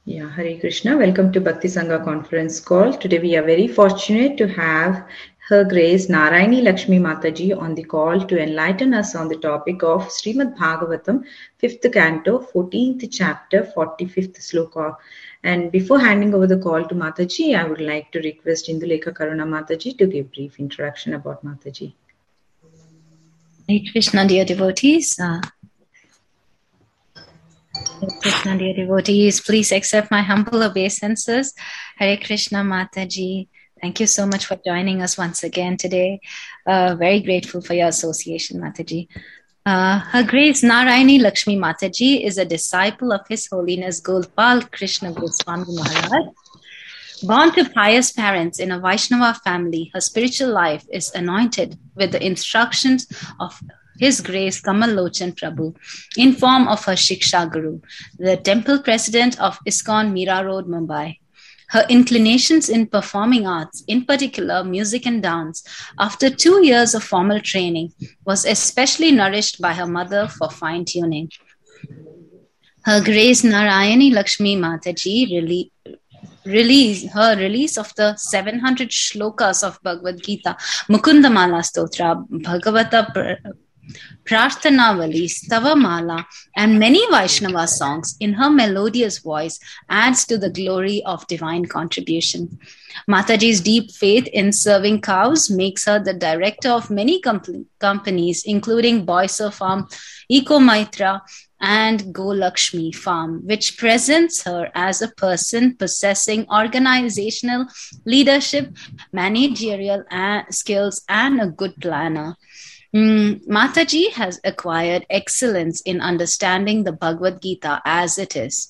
Yeah, Hare Krishna. Welcome to Bhakti Sangha conference call. Today we are very fortunate to have Her Grace Narayani Lakshmi Mataji on the call to enlighten us on the topic of Srimad Bhagavatam, 5th canto, 14th chapter, 45th sloka. And before handing over the call to Mataji, I would like to request Indulekha Karuna Mataji to give brief introduction about Mataji. Hare Krishna, dear devotees. Krishna, dear devotees, please accept my humble obeisances. Hare Krishna, Mataji. Thank you so much for joining us once again today. Very grateful for your association, Mataji. Her Grace Narayani Lakshmi Mataji is a disciple of His Holiness Gopal Krishna Goswami Maharaj. Born to pious parents in a Vaishnava family, her spiritual life is anointed with the instructions of His Grace Kamal Lochan Prabhu in form of her Shiksha Guru, the temple president of ISKCON Mira Road, Mumbai. Her inclinations in performing arts, in particular music and dance, after 2 years of formal training, was especially nourished by her mother for fine-tuning. Her Grace Narayani Lakshmi Mataji release of the 700 shlokas of Bhagavad Gita, Mukundamala Stotra, Bhagavata Prarthanavali, Stavamala, and many Vaishnava songs in her melodious voice adds to the glory of divine contribution. Mataji's deep faith in serving cows makes her the director of many companies, including Boyser Farm, Eco Maitra, and Go Lakshmi Farm, which presents her as a person possessing organizational leadership, managerial skills, and a good planner. Mataji has acquired excellence in understanding the Bhagavad Gita as it is,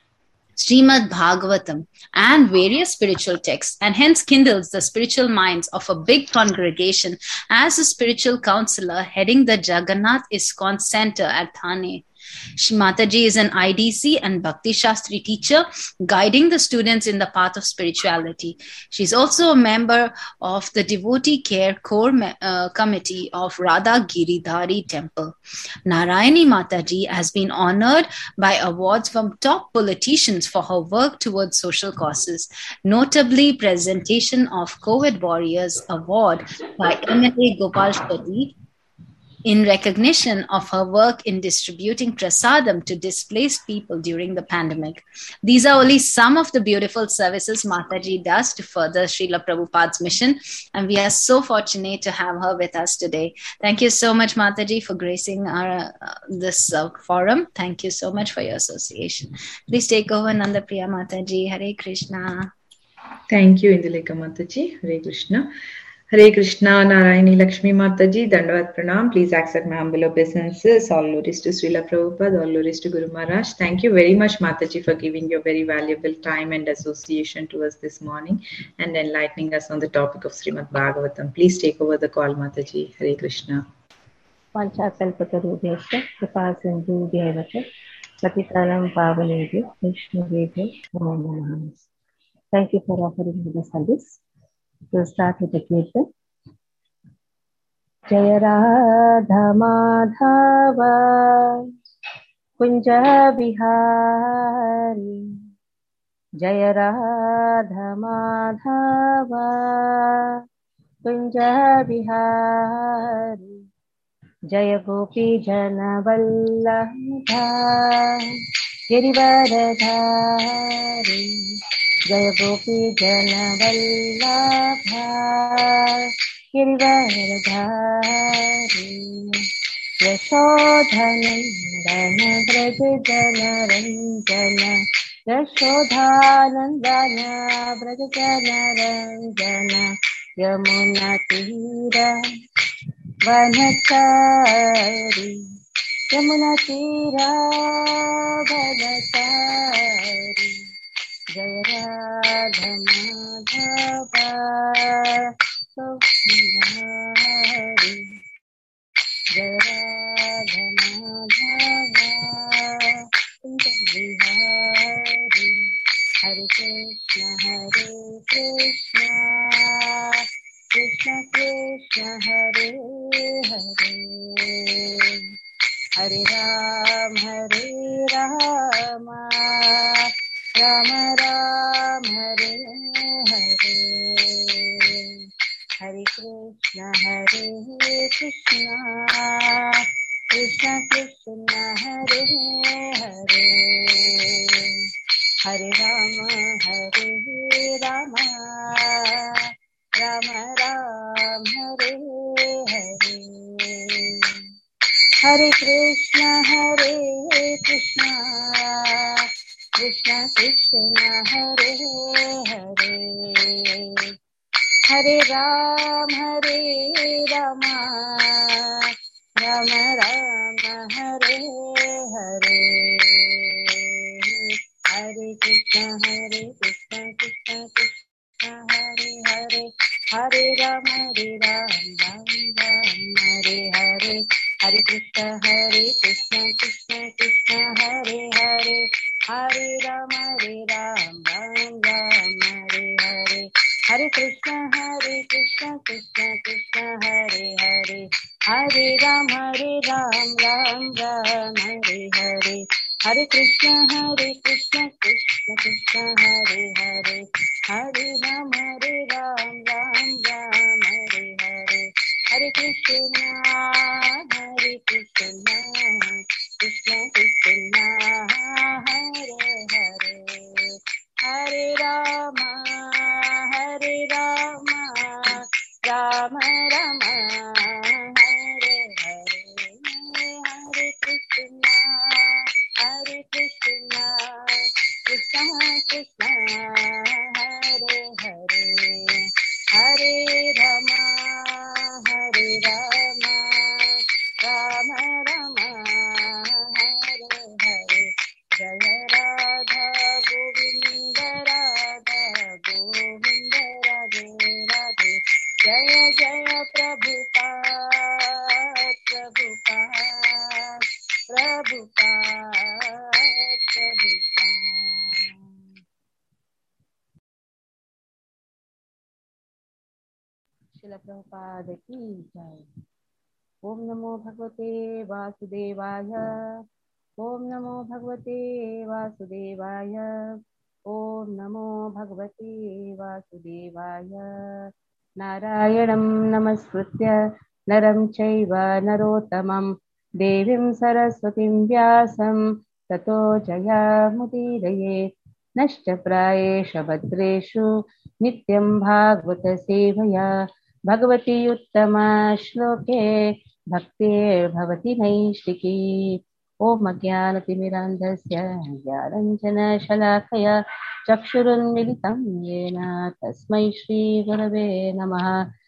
Srimad Bhagavatam, and various spiritual texts, and hence kindles the spiritual minds of a big congregation as a spiritual counselor heading the Jagannath ISKCON Center at Thane. Mataji is an IDC and Bhakti Shastri teacher, guiding the students in the path of spirituality. She is also a member of the Devotee Care Core Committee of Radha Giridhari Temple. Narayani Mataji has been honored by awards from top politicians for her work towards social causes, notably presentation of COVID Warriors Award by MLA Gopal Shetty, in recognition of her work in distributing prasadam to displaced people during the pandemic. These are only some of the beautiful services Mataji does to further Srila Prabhupada's mission, and we are so fortunate to have her with us today. Thank you so much, Mataji, for gracing our this forum. Thank you so much for your association. Please take over, Nandapriya Mataji. Hare Krishna. Thank you, Indulekha Mataji. Hare Krishna. Hare Krishna, Narayani Lakshmi Mataji, Dandavat Pranam. Please accept my humble obeisances. All glories to Srila Prabhupada, all glories to Guru Maharaj. Thank you very much, Mataji, for giving your very valuable time and association to us this morning and enlightening us on the topic of Srimad Bhagavatam. Please take over the call, Mataji. Hare Krishna. Panchakalpatarubhyasya Kripasindhubhyeva cha Patitanam Pavanebhyo Vaishnavebhyo Namo Namaha. Thank you for offering me the service. We'll start with the Kirtan. Jaya Radha Madhava Kunja Bihari Jaya Radha Madhava Kunja Bihari Jaya Gopi Jana Vallabha Girivaradhari Jaya Gopi Jana Vallabha Girivaradhari Yashodhanandana Brajajana Ranjana Yashodhanandana Brajajana Ranjana Yamuna Tira Vanachari Yamuna Tira Vanachari Jaya Radha Madhava Sundari Jaya Radha Madhava Sundari Hare Krishna Krishna Krishna Hare Hare Hare Rama Ram Ram Hare Hare, हरे कृष्ण कृष्ण कृष्ण हरे हरे, हरे राम राम राम राम हरे हरे, हरे कृष्ण कृष्ण कृष्ण हरे हरे, हरे राम राम राम राम हरे हरे, हरे कृष्ण कृष्ण कृष्ण हरे हरे, हरे राम राम हरे हरे, हरे कृष्ण कृष्ण कृष्ण हरे हरे, हरे राम राम हरे हरे, हरे कृष्ण कृष्ण कृष्ण हरे हरे, हरे राम राम हरे हरे, हरे कृष्ण कृष्ण कृष्ण हरे हरे, हरे राम राम हरे हरे, हरे कृष्ण कृष्ण कृष्ण हरे हरे, हरे राम राम राम हरे हरे, हरे कृष्ण कृष्ण कृष्ण हरे हरे, हरे राम राम राम हरे हरे, जय राधा गोविंद राधे राधे, जय जय प्रभुपाद श्रील प्रभुपाद की जय। ओम नमो भगवते वासुदेवाय, ओम नमो भगवते वासुदेवाय, ओम नमो भगवते वासुदेवाय। नारायणं नमस्कृत्य नरं चैव नरोत्तमं, देवीं सरस्वतीं व्यासं ततो जयमुदीरयेत्। नष्टप्रायेषु भद्रेषु नित्यं भागवत सेवया, भगवती उत्तमा श्लोके भक्तिर्भवति नैष्टिकी। ओम अज्ञानतिमिरान्धस्य ज्ञानञ्जनशलाकया चक्षुरुन्मिलितं येन तस्मै श्रीगुरवे नमः।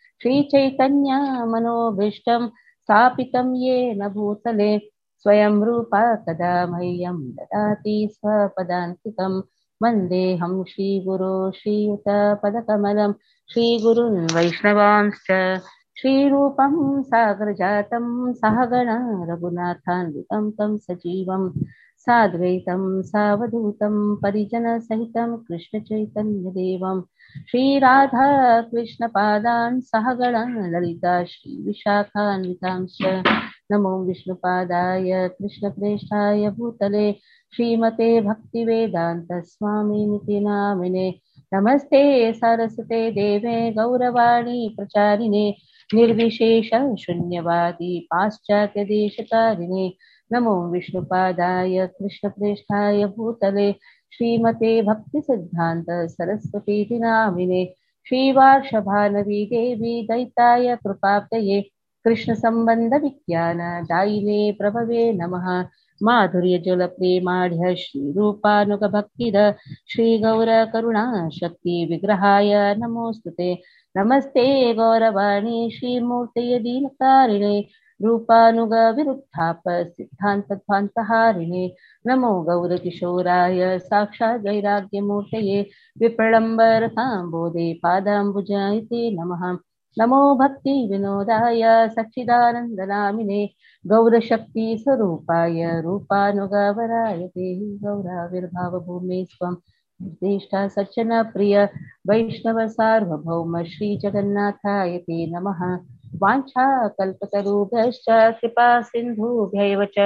श्रीचैतन्यमनोभीष्टं स्थापितं येन भूतले स्वयं रूपा कदा मह्यं ददाति स्वपदान्तिकं। वन्देऽहं श्रीगुरो श्रीयुतपदकमलं श्रीगुरुन् वैष्णवांश्च श्रीरूपं सागरजातं सहगणा रघुनाथान्वितं तं सजीवं साद्वैतं सावधूतं परिजनसहितं कृष्णचैतन्यदेवं श्रीराधा कृष्णपादान् सहगणा ललिता श्रीविशाखान्वितांश्च। नमो विष्णुपादाय कृष्णप्रेष्ठाय भूतले श्रीमते भक्तिवेदान्त स्वामिनिति नामिने। नमस्ते सरस्वते देवे गौरवाणी प्रचारिणे, निर्विशेष शून्यवादी पाश्चात्यदेशकारिणे। नमो विष्णुपादाय कृष्णप्रेष्ठाय भूतले श्रीमते भक्तिसिद्धान्त सरस्वतीति नामिने। श्रीवार्षभानवी देवी दैताय कृपाब्धये कृष्णसम्बन्धविज्ञान दायिने प्रभवे नमः। माधुर्यजलप्रेमाढ्य श्रीरूपानुगभक्तिद श्रीगौरकरुणा शक्ति विग्रहाय नमोस्तुते। नमस्ते गौरवाणी श्रीमूर्तये दीनकारिणे, रूपानुगविरुद्धाप सिद्धान्तध्वान्तहारिणे। नमो गौरकिशोराय साक्षात् वैराग्यमूर्तये, विप्रलम्बरकाम्बोधे पादाम्बुजायते नमः। नमो भक्ति विनोदाय सच्चिदानन्दनामिने, गौरशक्ति स्वरूपाय रूपानुगवराय ते। गौराविर्भावभूमे स्वं ज्येष्ठा सज्जन प्रिय वैष्णव सार्वभौम श्री जगन्नाथाय ते नमः। वाञ्छा कल्पतरुभ्यश्च कृपा सिन्धुभ्यैव च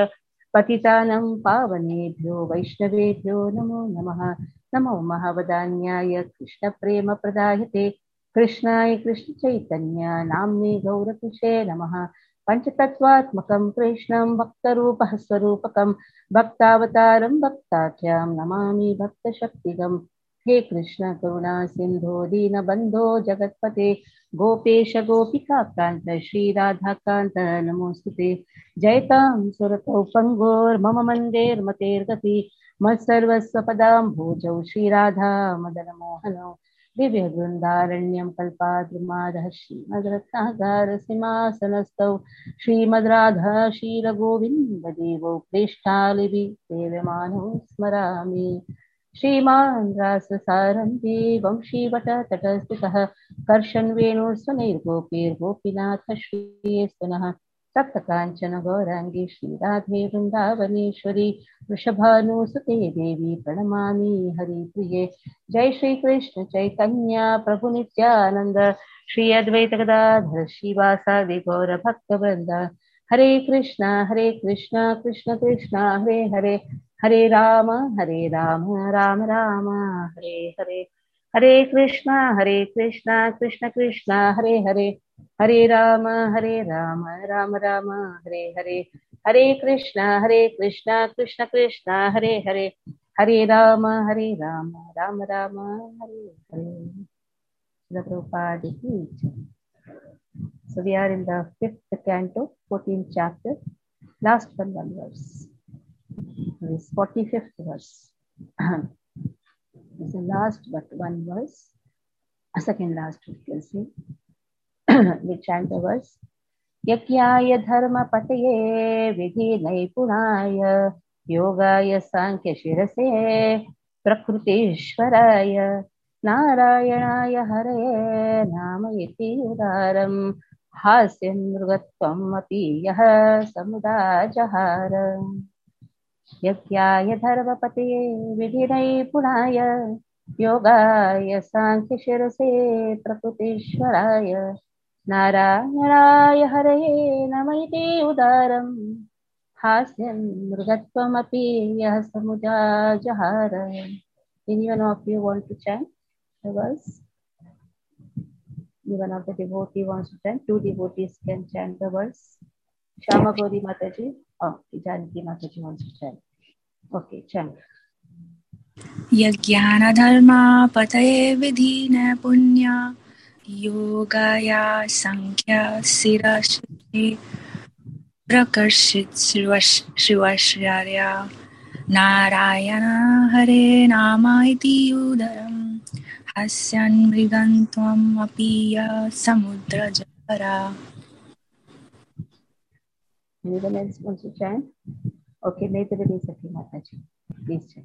पतितानं पावनेभ्यो वैष्णवेभ्यो नमो नमः। नमो महावदान्याय कृष्णप्रेमप्रदायते कृष्णाय कृष्णचैतन्य नाम्ने गौरकृषे नमः। पञ्चतत्त्वात्मकं कृष्णं भक्तरूपः स्वरूपकं भक्तावतारं भक्ताख्यं नमामि भक्तशक्तिगम्। हे कृष्ण करुणा सिन्धो दीनबन्धो जगत्पते गोपेश गोपिकान्त श्रीराधाकान्त नमोऽस्तुते। जयतां सुरतौ पङ्गोर्मम मन्देर्मतेर्गति मत्सर्वस्वपदाम्भोजौ श्रीराधा मदनमोहनौ दिव्यवृन्दारण्यं कल्पाद्रुमादः श्रीमद्रत्नागार सिंहासनस्थौ श्रीमद्राधा शीलगोविन्ददेवौ प्रेष्ठालिभि सेव्यमानौ स्मरामि। श्रीमान् राससारङ्गी वंशीवटतटस्थितः कर्षन्वेणुर्स्वनैर्गोपीर्गोपीनाथ श्रीस्तनः सप्तकाञ्चन गौराङ्गी श्रीराधे वृन्दावनेश्वरी वृषभानुसुते देवी प्रणमामि हरिप्रिये। जय श्री कृष्ण चैतन्य प्रभु नित्यानंद श्री अद्वैत गदाधर श्रीवासादि गौर भक्तवृंद। हरे कृष्णा कृष्ण कृष्ण हरे हरे हरे राम राम राम हरे हरे। हरे कृष्णा कृष्ण कृष्ण हरे हरे हरे राम राम राम हरे हरे। हरे Krishna Krishna Krishna Hare Hare Hare Ram Ram Ram Hare Hare. Prabhupada ki jai. So we are in the 5th canto, 14th chapter, last one verse. This 45th verse. It's the last but one verse, second last we can say. We chant the verse. Yakyaya dharma pataye vidhi naipunaya yogaya sankhya shirase prakrutishvaraya नारायणाय हरे नामयति उदारं हास्यं मृगत्वम् अपि यः समुदाजहार। यज्ञाय धर्मपतये विधिनैपुणाय योगाय सांख्यशिरसे प्रकृतीश्वराय नारायणाय हरये नमयति उदारं हास्यं मृगत्वमपि यः समुदाजहार। Anyone of you want to chant the verse? One of the devotee wants to chant. Two devotees can chant the verse. Shama Gauri Mataji. Oh, Janaki Mataji wants to chant. Okay, chant. Yajnana dharma pataye vidhina punya yogaya sankhya sirashri prakarshit shivashraya narayana hare nama iti udaram hasyan mrigantam apiya samudra jara. Anyone else wants to chant? Okay, Netradi Sati Mataji. Please chant.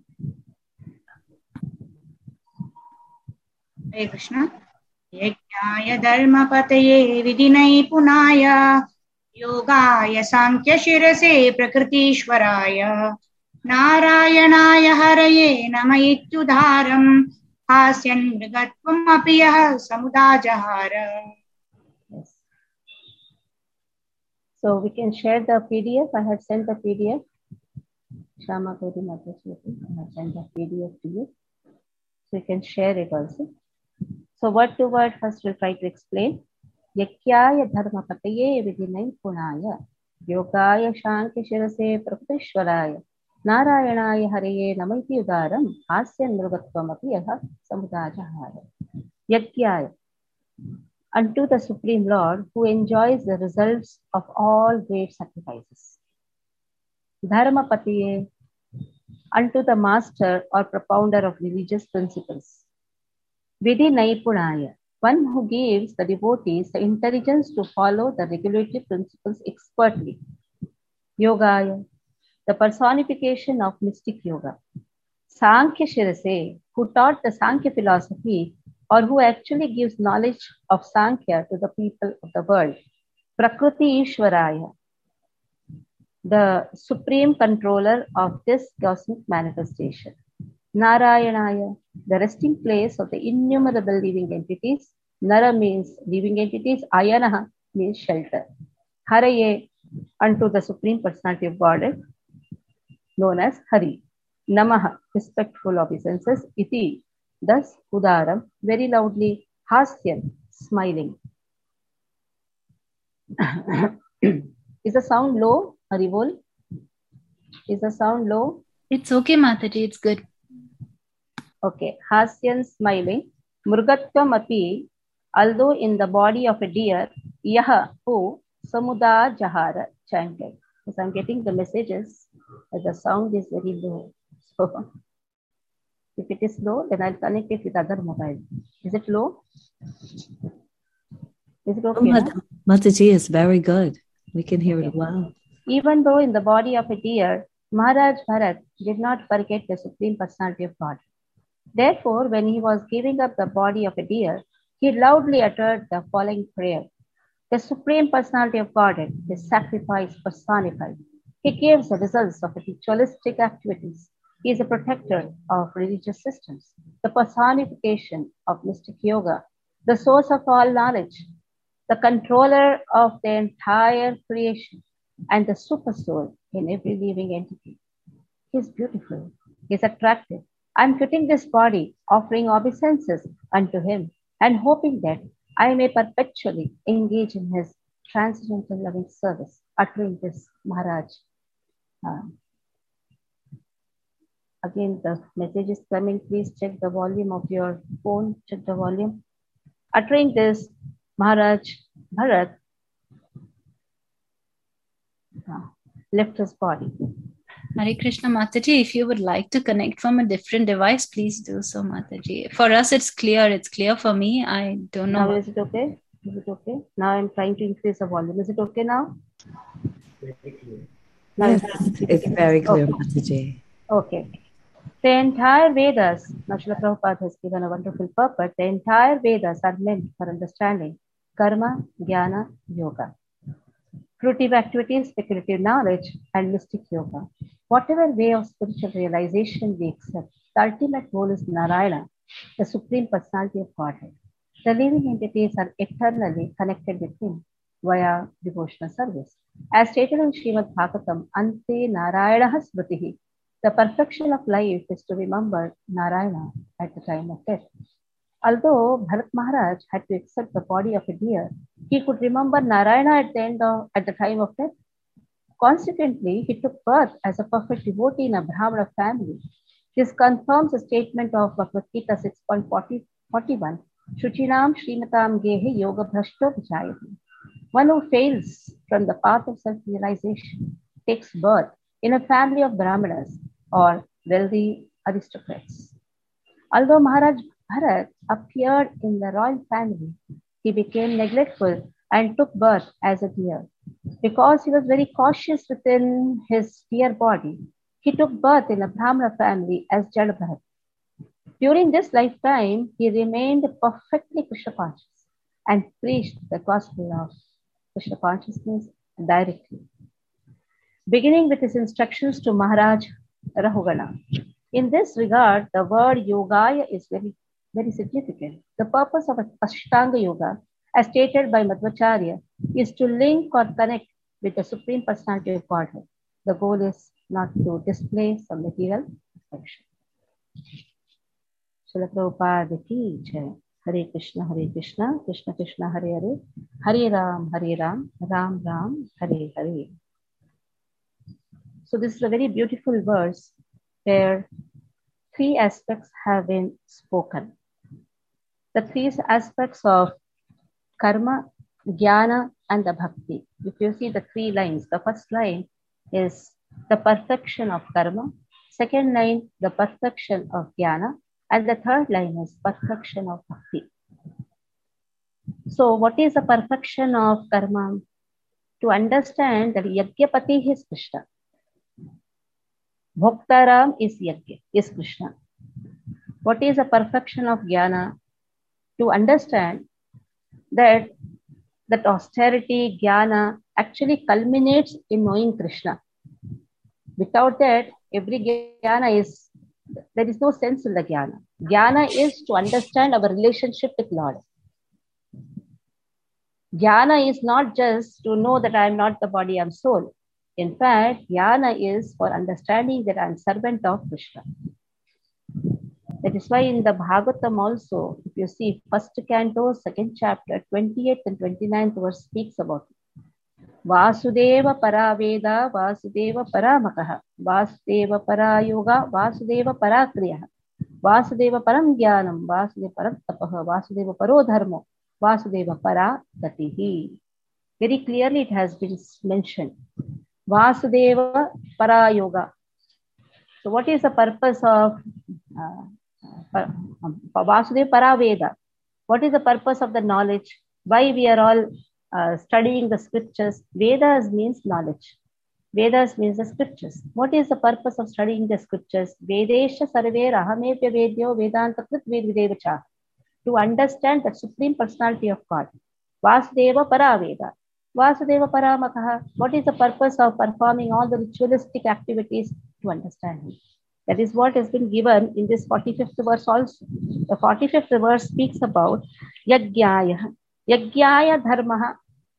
हरे कृष्ण। यज्ञाय धर्मपतये विधिनैपुणाय योगाय सांख्यशिरसे प्रकृतीश्वराय नारायणाय हरये नमयित्युदारं हास्यन् मृगत्वमपि यः समुदाजहार। So we can share the PDF. I had sent the PDF. Shama Gauri Mataji, I have sent the PDF to you. So you can share it also. So word to word, first we'll try to explain. Yakyaya dharma pataye vidhinai punaya yogaya shanki shirase prakrutishvaraya narayanaya haraye namaiti udaram hasyan mrugatvam api yaha samudajahara. Yakyaya, unto the Supreme Lord who enjoys the results of all great sacrifices. Dharma patiye, unto the master or propounder of religious principles. Vidhi naipunaya, one who gives the devotees the intelligence to follow the regulatory principles expertly. Yogaya, the personification of mystic yoga. Sankhya Shirase, who taught the Sankhya philosophy or who actually gives knowledge of Sankhya to the people of the world. Prakriti Ishwaraya, the supreme controller of this cosmic manifestation. Narayanaya, the resting place of the innumerable living entities. Nara means living entities. Ayanaha means shelter. Haraye, unto the Supreme Personality of Godhead. known as Hari. Namaha, respectful obeisances. Iti, thus Udaram, very loudly. Hasyam, smiling. Is the sound low, Haribol? Is the sound low? It's okay, Mataji. It's good. Okay. Hasyan, smiling. Murgatvam api, although in the body of a deer, Yaha, who, Samuda Jahara, chanted. Because I'm getting the messages, but the sound is very low. So, if it is low, then I'll connect it with other mobile. Is it low? Is it okay? Mataji is very good. We can hear it well. Even though in the body of a deer, Maharaj Bharat did not forget the Supreme Personality of God. Therefore, when he was giving up the body of a deer, he loudly uttered the following prayer. The Supreme Personality of Godhead is sacrifice personified. He gives the results of ritualistic activities. He is a protector of religious systems, the personification of mystic yoga, the source of all knowledge, the controller of the entire creation, and the super soul in every living entity. He is beautiful. He is attractive. I am quitting this body, offering obeisances unto him, and hoping that I may perpetually engage in his transcendental loving service, uttering this, Maharaj. Again, the message is coming. Please check the volume of your phone. Check the volume. Uttering this, Maharaj Bharat left his body. Hare Krishna, Mataji. If you would like to connect from a different device, please do so, Mataji. For us, it's clear. It's clear for me. I don't know. Now, is it okay? Is it okay? Now I'm trying to increase the volume. Is it okay now? Yes, it's very clear, Mataji. Okay. The entire Vedas, now Srila Prabhupada has given a wonderful purport. The entire Vedas are meant for understanding karma, jnana, yoga, fruitive activities, speculative knowledge, and mystic yoga. Whatever way of spiritual realization we accept, the ultimate goal is Narayana, the Supreme Personality of Godhead. The living entities are eternally connected with him via devotional service. As stated in Srimad Bhagavatam, Ante Narayana Smritihi, the perfection of life is to remember Narayana at the time of death. Although Bharat Maharaj had to accept the body of a deer, he could remember Narayana at the time of death. Consequently, he took birth as a perfect devotee in a Brahmana family. This confirms the statement of Bhagavad Gita 6.41, Shuchinam Srimatam Gehe Yoga Bhrashto Vijayati. One who fails from the path of self-realization takes birth in a family of Brahmanas or wealthy aristocrats. Although Maharaj Bharat appeared in the royal family, he became neglectful and took birth as a deer. Because he was very cautious within his deer body, he took birth in a Brahmana family as Jada Bharat. During this lifetime, he remained perfectly Krishna conscious and preached the gospel of Krishna consciousness directly, beginning with his instructions to Maharaj Rahugana. In this regard, the word Yogaya is very, very significant. The purpose of Ashtanga Yoga, as stated by Madhvacharya, is to link or connect with the Supreme Personality of Godhead. The goal is not to display some material perfection. Srila Prabhupada ki jai. Hare Krishna, Krishna Krishna, Hare Hare, Hare Ram, Ram Ram, Hare Hare. So this is a very beautiful verse where three aspects have been spoken. The three aspects of karma, jnana, and the bhakti. If you see the three lines, the first line is the perfection of karma, second line, the perfection of jnana, and the third line is perfection of bhakti. So what is the perfection of karma? To understand that Yajnapati is Krishna. Bhoktaram is Yajna, is Krishna. What is the perfection of jnana? To understand that austerity, jnana, actually culminates in knowing Krishna. Without that, every jnana is, there is no sense in the jnana. Jnana is to understand our relationship with Lord. Jnana is not just to know that I am not the body, I am soul. In fact, jnana is for understanding that I am servant of Krishna. That is why in the Bhagavatam also, if you see first canto, second chapter, 28th and 29th verse speaks about it. Vasudeva paraveda, Vasudeva paramakaha, Vasudeva parayoga, Vasudeva parakriyaha, Vasudeva param jnanam, Vasudeva param tapaha, Vasudeva paro dharmo, Vasudeva para gatihi. Very clearly it has been mentioned. Vasudeva parayoga. So what is the purpose of Vasudeva paraveda? What is the purpose of the knowledge? Why we are all studying the scriptures? Vedas means knowledge. Vedas means the scriptures. What is the purpose of studying the scriptures? Vedesha sarver ahamepya vedyo vedanta krit vedvidevacha. To understand the supreme personality of God. Vasudeva paraveda. Vasudeva paramakaha. What is the purpose of performing all the ritualistic activities? To understand him. That is what has been given in this 45th verse also. The 45th verse speaks about Yajnaya. Yajnaya dharmaha.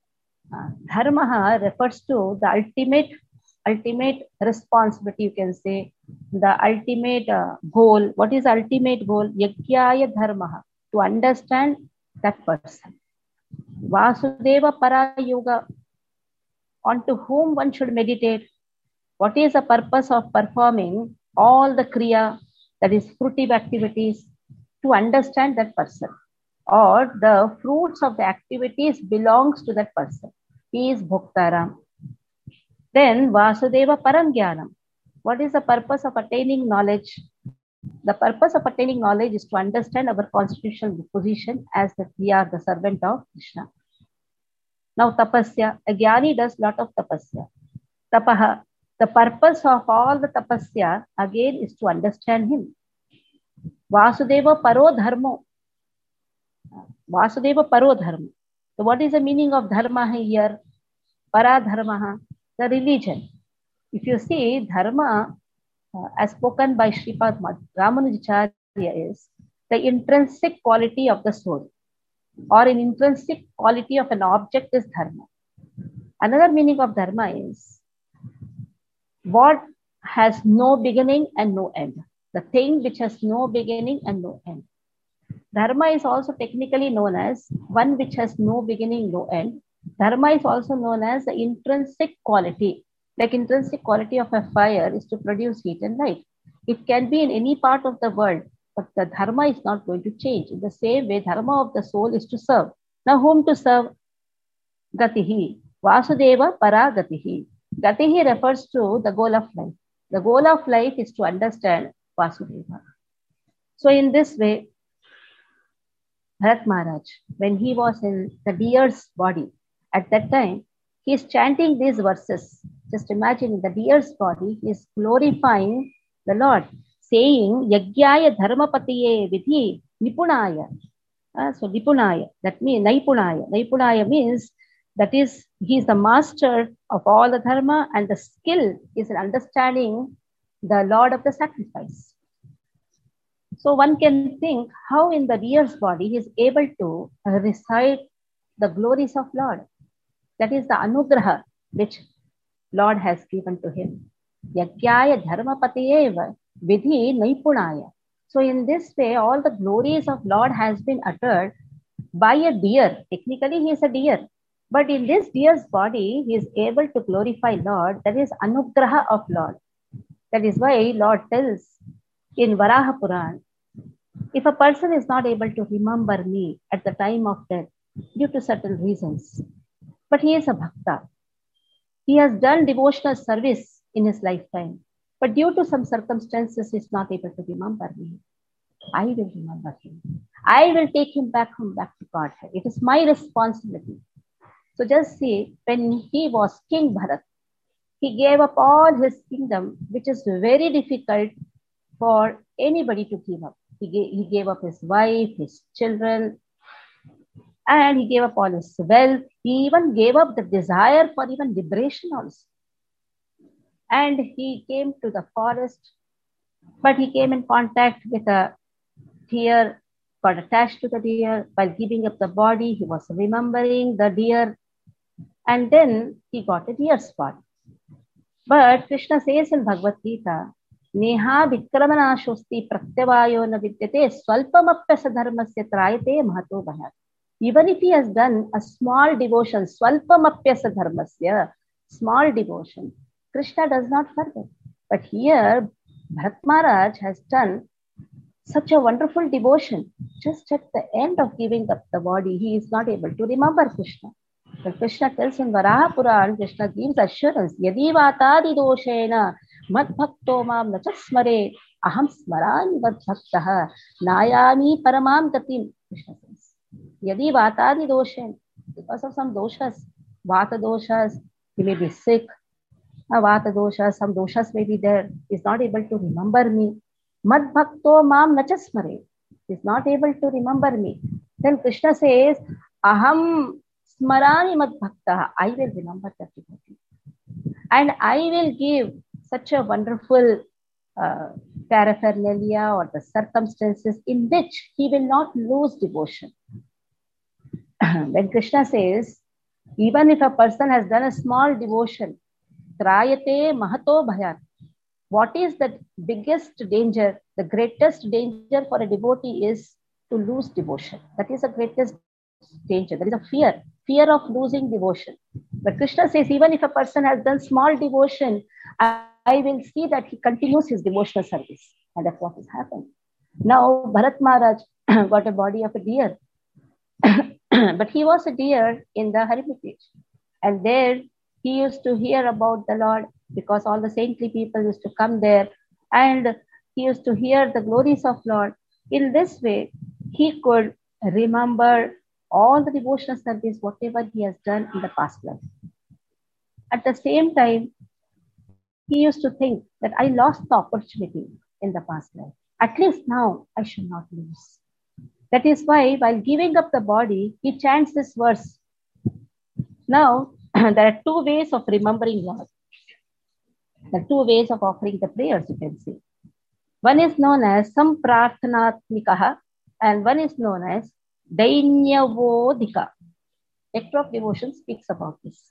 Dharmaha refers to the ultimate responsibility, you can say, the ultimate goal. What is the ultimate goal? Yajnaya dharmaha. To understand that person. Vasudeva parayoga. Onto whom one should meditate. What is the purpose of performing all the kriya, that is fruitive activities, to understand that person, or the fruits of the activities belongs to that person. He is Bhoktaram. Then Vasudeva param jnanam. What is the purpose of attaining knowledge? The purpose of attaining knowledge is to understand our constitutional position as that we are the servant of Krishna. Now tapasya, a jnani does lot of tapasya. Tapaha. The purpose of all the tapasya again is to understand him. Vasudeva paro dharmo. Vasudeva paro dharmo. So what is the meaning of dharma here? Para dharma, the religion. If you see dharma as spoken by Sripad Ramanujacharya is the intrinsic quality of the soul, or an intrinsic quality of an object is dharma. Another meaning of dharma is what has no beginning and no end. The thing which has no beginning and no end. Dharma is also technically known as one which has no beginning, no end. Dharma is also known as the intrinsic quality. Like intrinsic quality of a fire is to produce heat and light. It can be in any part of the world, but the dharma is not going to change. In the same way, dharma of the soul is to serve. Now whom to serve? Gatihi. Vasudeva para gatihi. Gatihi refers to the goal of life. The goal of life is to understand Vasudeva. So in this way, Bharat Maharaj, when he was in the deer's body, at that time, he is chanting these verses. Just imagine, in the deer's body, he is glorifying the Lord, saying, Yajnaya dharmapatiye vidhi nipunaya. So nipunaya, that means naipunaya. Naipunaya means that is, he is the master of all the dharma, and the skill is in understanding the Lord of the sacrifice. So one can think how in the deer's body he is able to recite the glories of Lord. That is the anugraha which Lord has given to him. Yajnaya dharmapatiye vidhi naipunaya. So in this way, all the glories of Lord has been uttered by a deer. Technically, he is a deer. But in this deer's body, he is able to glorify Lord. That is anugraha of Lord. That is why Lord tells in Varaha Puran, if a person is not able to remember me at the time of death due to certain reasons, but he is a bhakta, he has done devotional service in his lifetime, but due to some circumstances, he is not able to remember me, I will remember him. I will take him back to Godhead. It is my responsibility. So just see, when he was King Bharat, he gave up all his kingdom, which is very difficult for anybody to give up. He gave up his wife, his children, and he gave up all his wealth. He even gave up the desire for even liberation also. And he came to the forest, but he came in contact with a deer, got attached to the deer. While giving up the body, he was remembering the deer. And then he got a deer's body. But Krishna says in Bhagavad Gita, Neha Vikramanashosti Pratyavayo na vidyate Swalpamapyasa dharmasya trayate mahato bhayat. Even if he has done a small devotion, Swalpamapyasa dharmasya, small devotion, Krishna does not forget. But here, Bharat Maharaj has done such a wonderful devotion. Just at the end of giving up the body, he is not able to remember Krishna. But Krishna tells in Varaha Puran, Krishna gives assurance, Yadi vatadi doshena mad bhakto mam nachasmare aham smarani vad bhaktaha nayami paramam gatim. Krishna says, Yadi vatadi doshena, because of some doshas, vata doshas, he may be sick, vata doshas, some doshas may be there, he is not able to remember me. Mad bhakto mam nachasmare, he is not able to remember me. Then Krishna says, aham smarani mad bhaktaha, I will remember that devotee. And I will give such a wonderful paraphernalia or the circumstances in which he will not lose devotion. When Krishna says, even if a person has done a small devotion, trayate mahato bhayat, what is the biggest danger, the greatest danger for a devotee is to lose devotion. That is the greatest danger. There is a fear of losing devotion. But Krishna says, even if a person has done small devotion, I will see that he continues his devotional service. And that's what has happened. Now, Bharat Maharaj got a body of a deer. But he was a deer in the hermitage. And there he used to hear about the Lord, because all the saintly people used to come there. And he used to hear the glories of Lord. In this way, he could remember all the devotional service, whatever he has done in the past life. At the same time, he used to think that I lost the opportunity in the past life. At least now I should not lose. That is why while giving up the body, he chants this verse. Now, there are two ways of remembering Lord. There are two ways of offering the prayers, you can see. One is known as Samprarthanatmikaha and one is known as Dainyavodika. Nectar of Devotion speaks about this.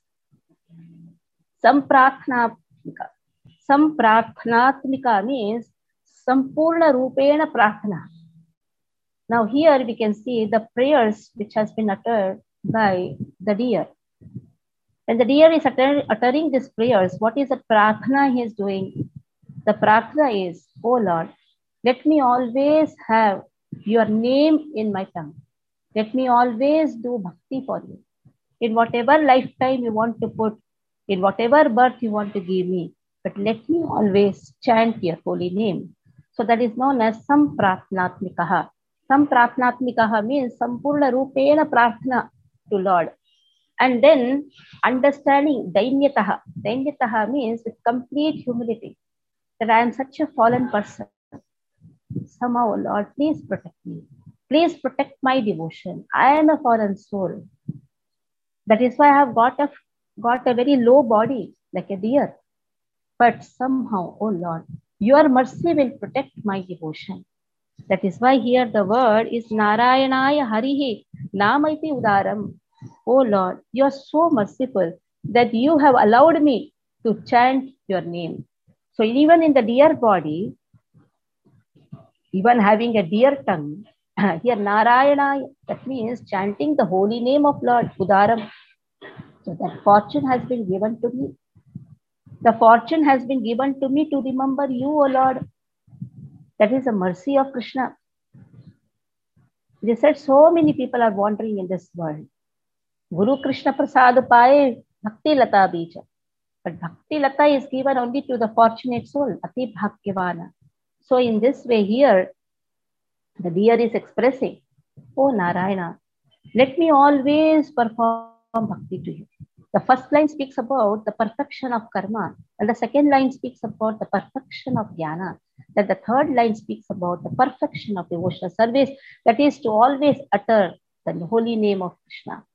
Samprarthanatmika. Samprarthanatmika means Sampurna Rupena Prarthana. Now here we can see the prayers which has been uttered by the deer. When the deer is uttering these prayers, what is the prarthana he is doing? The prarthana is, oh Lord, let me always have your name in my tongue. Let me always do bhakti for you. In whatever lifetime you want to put, in whatever birth you want to give me, but let me always chant your holy name. So that is known as Samprarthanatmikaha. Samprarthanatmikaha means Sampurna Rupena Prarthana to Lord. And then understanding Dainyataha. Dainyataha means with complete humility, that I am such a fallen person. Somehow, Lord, please protect me. Please protect my devotion. I am a fallen soul. That is why I have got a very low body, like a deer. But somehow, oh Lord, your mercy will protect my devotion. That is why here the word is Narayanaya Harihi Namaiti Udaram. Oh Lord, you are so merciful that you have allowed me to chant your name. So even in the deer body, even having a deer tongue, here Narayana, that means chanting the holy name of Lord, Udaram. So that fortune has been given to me. The fortune has been given to me to remember you, O Lord. That is the mercy of Krishna. They said so many people are wandering in this world. Guru Krishna Prasad Paye Bhakti Lata Bija. But Bhakti Lata is given only to the fortunate soul, Ati Bhagyavana. So in this way here, the deer is expressing, oh Narayana, let me always perform bhakti to you. The first line speaks about the perfection of karma, and the second line speaks about the perfection of jnana. That the third line speaks about the perfection of devotional service, that is to always utter the holy name of Krishna.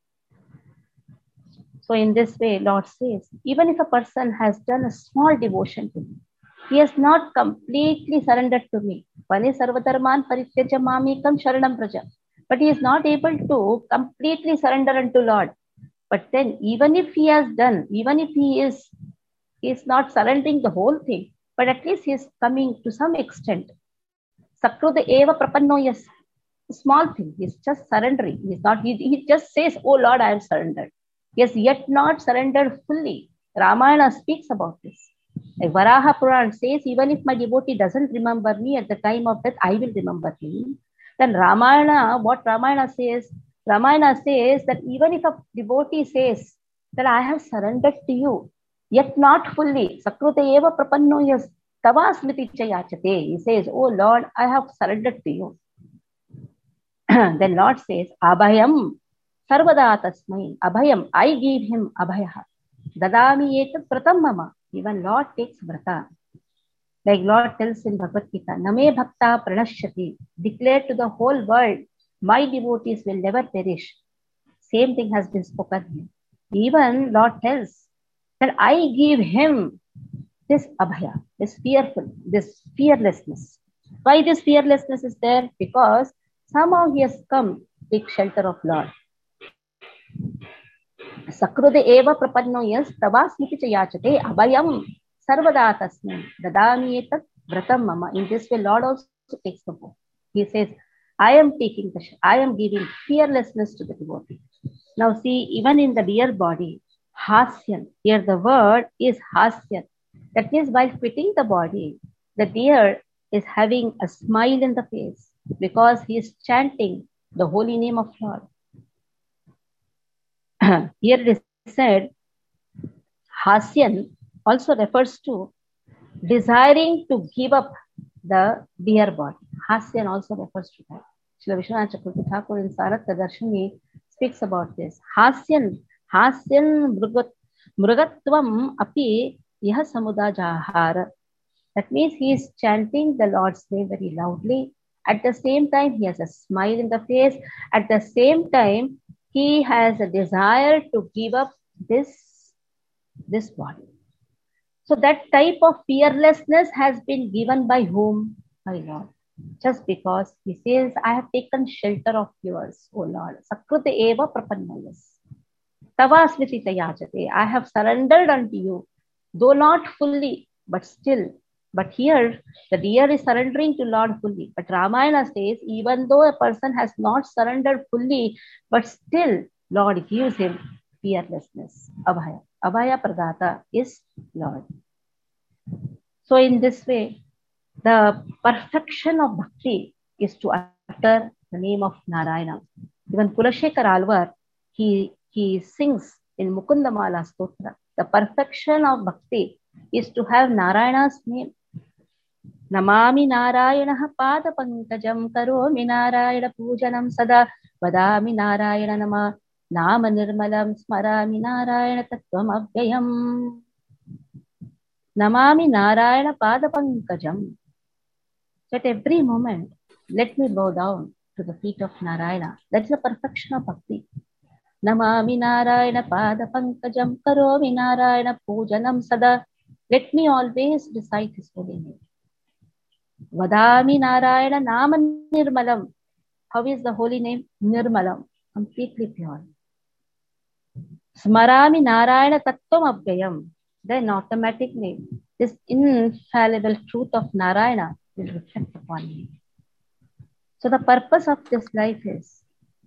So in this way, Lord says, even if a person has done a small devotion to me, he has not completely surrendered to me. Vane sarvadharman parityaja mamekam sharanam praja. But he is not able to completely surrender unto Lord. But then even if he has done, even if he is He is not surrendering the whole thing, but at least he is coming to some extent. Sakruta eva prapanno, yes, small thing. He's just surrendering. He just says, "Oh Lord, I am surrendered." He has yet not surrendered fully. Ramayana speaks about this. Like Varaha Puran says, even if my devotee doesn't remember me at the time of death, I will remember him. Then what Ramayana says that even if a devotee says that I have surrendered to you, yet not fully, Sakrute eva prapanno yas tava smriti chayachate. He says, "Oh Lord, I have surrendered to you." Then Lord says, Abhayam sarvada tasmai. Abhayam, I give him abhayaha. Dadami etat pratam mama. Even Lord takes vrata. Like Lord tells in Bhagavad Gita, Name bhakta pranashyati. Declare to the whole world, my devotees will never perish. Same thing has been spoken here. Even Lord tells that I give him this abhaya, this fearlessness. Why this fearlessness is there? Because somehow he has come to take shelter of Lord. Sakrude eva prapanno yas tava smriti chayachate abhayam sarvada tasmin dadami etat vratam mama. In this way, Lord also takes the book. He says, I am giving fearlessness to the devotee. Now see, even in the deer body, hasyan, here the word is hasyan. That means while quitting the body, the deer is having a smile in the face because he is chanting the holy name of Lord. Here it is said, hasyan also refers to desiring to give up the deer body. Hasyan also refers to that. Srila Vishwanath Chakravarti Thakur in Saratha Darshini speaks about this. Hasyan mrugatvam api yaha samudajahara. That means he is chanting the Lord's name very loudly. At the same time, he has a smile in the face. At the same time, he has a desire to give up this body. So that type of fearlessness has been given by whom? By Lord. Just because he says, I have taken shelter of yours, O Lord. Sakrute eva prapannayas. Tava smriti chayachate. I have surrendered unto you, though not fully, but still. But here, the deer is surrendering to Lord fully. But Ramayana says, even though a person has not surrendered fully, but still, Lord gives him fearlessness. Abhaya. Abhaya Pradata is Lord. So in this way, the perfection of bhakti is to utter the name of Narayana. Even Kulashekar Alvar, he sings in Mukundamala Stotra. The perfection of bhakti is to have Narayana's name. Namami Narayana pada pankajam karomi Narayana pujanam sada vadami Narayana nama nama nirmalam smarami Narayana tattvam abhyayam. Namami Narayana pada pankajam. So at every moment, let me bow down to the feet of Narayana. That's the perfection of bhakti. Namami Narayana pada pankajam karomi Narayana pujanam sada. Let me always recite his holy name. Vadami Narayana nama nirmalam. How is the holy name? Nirmalam, completely pure. Smarami Narayana tattvam abhyayam. Then automatically this infallible truth of Narayana will reflect upon me. So the purpose of this life is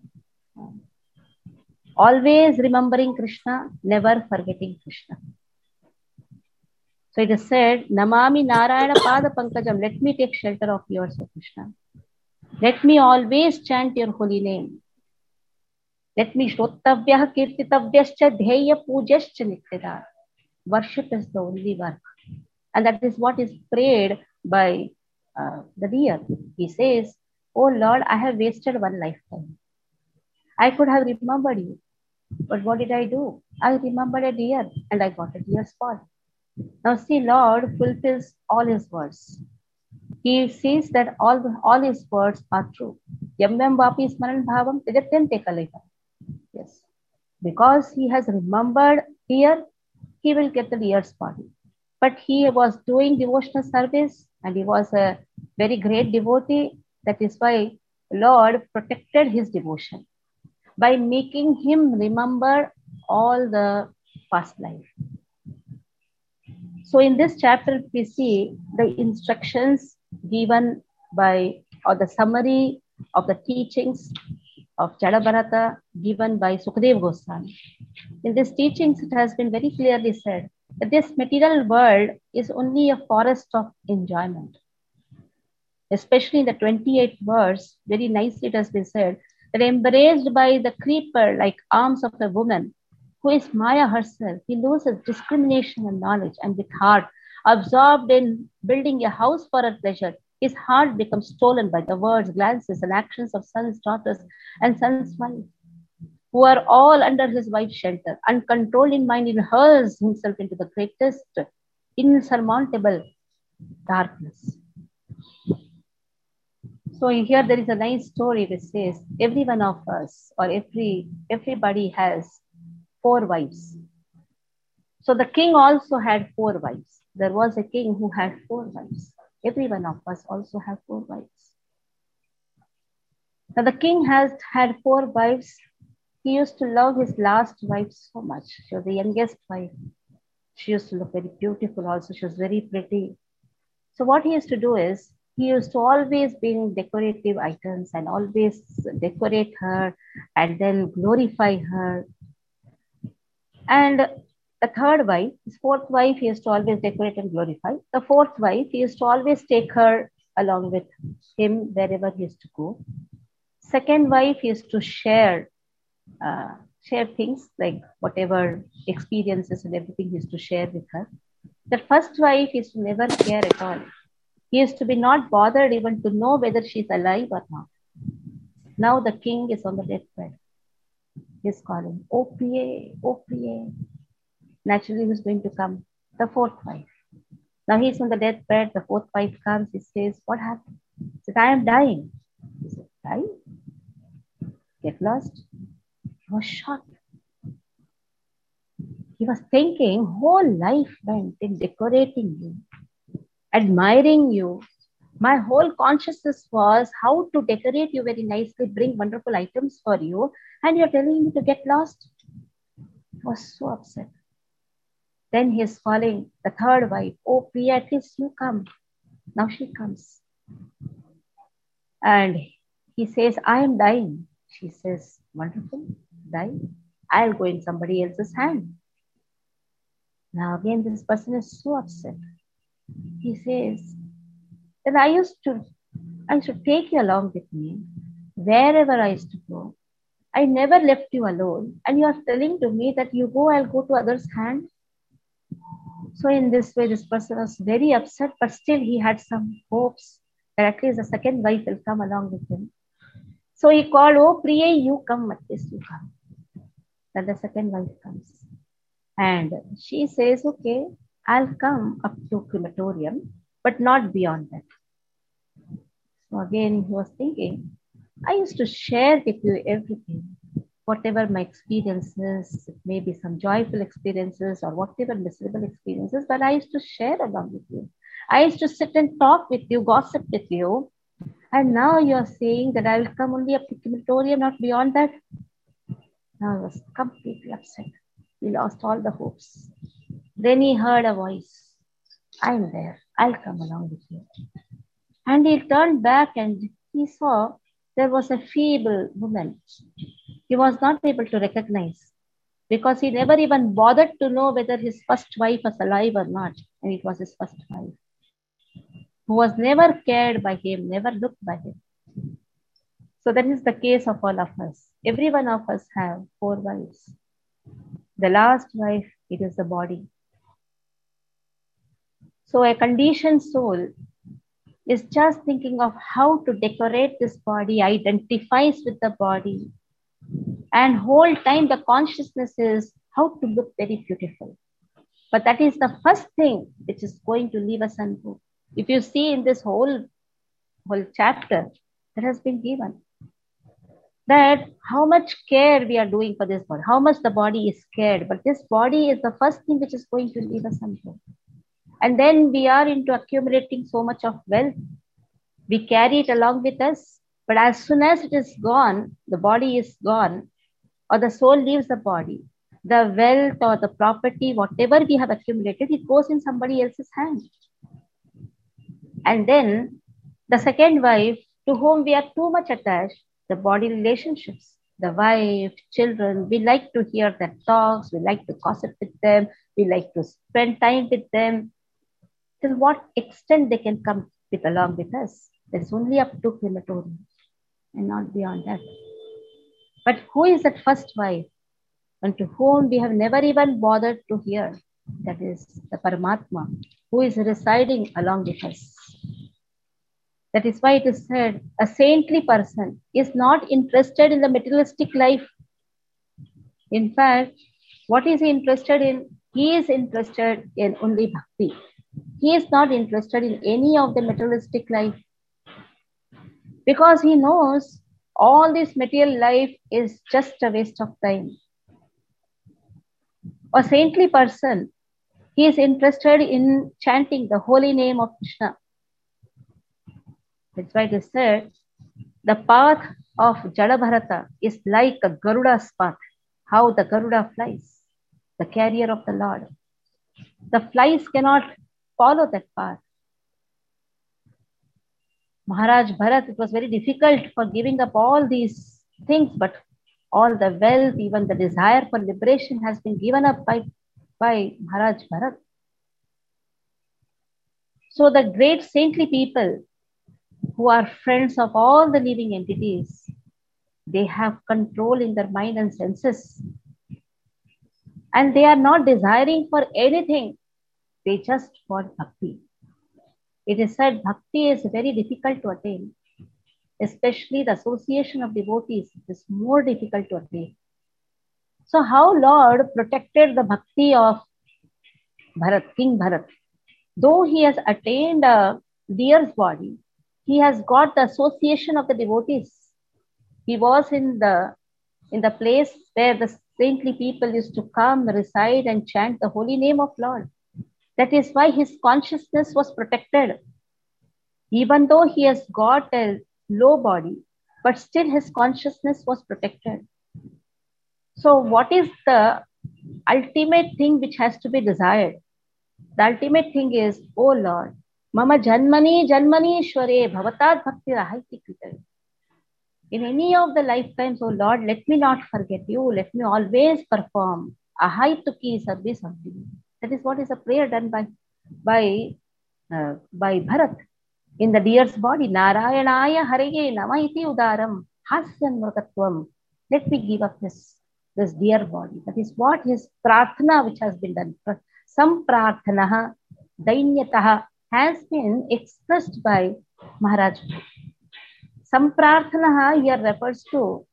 always remembering Krishna, never forgetting Krishna. So it is said, Namami Narayana pada pankajam. Let me take shelter of yours, O Krishna. Let me always chant your holy name. Let me shrottavyah kirtitavyascha dheya pujascha nityada. Worship is the only work. And that is what is prayed by the deer. He says, Oh Lord, I have wasted one lifetime. I could have remembered you. But what did I do? I remembered a deer and I got a deer's body. Now see, Lord fulfills all his words. He says that all his words are true. Yam yam vapi smaran bhavam tejatyam tekaleka. Yes. Because he has remembered deer, he will get the deer's body. But he was doing devotional service and he was a very great devotee. That is why Lord protected his devotion by making him remember all the past life. So in this chapter, we see the instructions given by, or the summary of the teachings of Jadabharata given by Sukadeva Goswami. In these teachings, it has been very clearly said that this material world is only a forest of enjoyment. Especially in the 28th verse, very nicely it has been said that embraced by the creeper like arms of a woman, who is Maya herself, he loses discrimination and knowledge, and with heart absorbed in building a house for her pleasure, his heart becomes stolen by the words, glances, and actions of sons, daughters, and sons' wives, who are all under his wife's shelter. Uncontrolled in mind, he hurls himself into the greatest insurmountable darkness. So here there is a nice story which says every one of us, or everybody has 4 wives. So the king also had 4 wives. There was a king who had 4 wives. Every one of us also have 4 wives. Now the king has had 4 wives. He used to love his last wife so much. She was the youngest wife. She used to look very beautiful also. She was very pretty. So what he used to do is, he used to always bring decorative items and always decorate her and then glorify her. And the 3rd wife, his 4th wife, he used to always decorate and glorify. The 4th wife, he used to always take her along with him wherever he used to go. 2nd wife, he used to share things like whatever experiences and everything he used to share with her. The 1st wife used to never care at all. He used to be not bothered even to know whether she's alive or not. Now the king is on the deathbed. He's calling, "Oh Priye, oh Priye." Naturally, who's going to come? The 4th wife. Now he's on the deathbed. The 4th wife comes. He says, "What happened?" He said, "I am dying." He said, "Die? Get lost?" He was shocked. He was thinking, whole life went in decorating you, admiring you. My whole consciousness was how to decorate you very nicely, bring wonderful items for you, and you're telling me to get lost? He was so upset. Then he's calling the 3rd wife, "Oh Priya, at least you come." Now she comes. And he says, "I am dying." She says, "Wonderful, die. I'll go in somebody else's hand." Now again, this person is so upset. He says, "Then I should take you along with me wherever I used to go. I never left you alone. And you are telling to me that you go, I'll go to others' hand." So in this way, this person was very upset, but still he had some hopes that at least the 2nd wife will come along with him. So he called, "Oh Priya, you come, at least you come." Then the 2nd wife comes. And she says, "Okay, I'll come up to crematorium, but not beyond that." So again, he was thinking, I used to share with you everything, whatever my experiences, it may be some joyful experiences or whatever miserable experiences, but I used to share along with you. I used to sit and talk with you, gossip with you. And now you're saying that I will come only up to crematorium, not beyond that. Now he was completely upset. He lost all the hopes. Then he heard a voice, "I'm there. I'll come along with you." And he turned back and he saw there was a feeble woman. He was not able to recognize because he never even bothered to know whether his 1st wife was alive or not. And it was his 1st wife, who was never cared by him, never looked by him. So that is the case of all of us. Every one of us have 4 wives. The last wife, it is the body. So a conditioned soul is just thinking of how to decorate this body, identifies with the body. And whole time the consciousness is how to look very beautiful. But that is the first thing which is going to leave us unmoved. If you see in this whole chapter that has been given, that how much care we are doing for this body, how much the body is cared, but this body is the first thing which is going to leave us unmoved. And then we are into accumulating so much of wealth. We carry it along with us. But as soon as it is gone, the body is gone, or the soul leaves the body, the wealth or the property, whatever we have accumulated, it goes in somebody else's hand. And then the second wife, to whom we are too much attached, the body relationships, the wife, children, we like to hear their talks, we like to gossip with them, we like to spend time with them. Till what extent they can come with along with us? It's only up to crematorium and not beyond that. But who is that first wife and to whom we have never even bothered to hear? That is the Paramatma, who is residing along with us. That is why it is said, a saintly person is not interested in the materialistic life. In fact, what is he interested in? He is interested in only bhakti. He is not interested in any of the materialistic life. Because he knows all this material life is just a waste of time. A saintly person, he is interested in chanting the holy name of Krishna. That's why it is said, the path of Jadabharata is like a Garuda's path. How the Garuda flies, the carrier of the Lord. The flies cannot follow that path. Maharaj Bharat, it was very difficult for giving up all these things, but all the wealth, even the desire for liberation has been given up by Maharaj Bharat. So the great saintly people who are friends of all the living entities, they have control in their mind and senses. And they are not desiring for anything. They just want bhakti. It is said bhakti is very difficult to attain. Especially the association of devotees is more difficult to attain. So how Lord protected the bhakti of Bharat, King Bharat? Though he has attained a deer's body, he has got the association of the devotees. He was in the place where the saintly people used to come, reside and chant the holy name of Lord. That is why his consciousness was protected. Even though he has got a low body, but still his consciousness was protected. So what is the ultimate thing which has to be desired? The ultimate thing is, oh Lord, Mama Janmani Janmani Shware Bhavatad Bhakti Rahaiti Kritai. In any of the lifetimes, oh Lord, let me not forget you. Let me always perform Ahaituki service of thee. That is what is a prayer done by Bharat in the deer's body. Narayanaya Hareye Namaiti Udaram Hasyan Mrgatvam. Let me give up this deer body. That is what his prarthana which has been done. Some prarthana dainyataha has been expressed by Maharaj. Some prarthana here refers to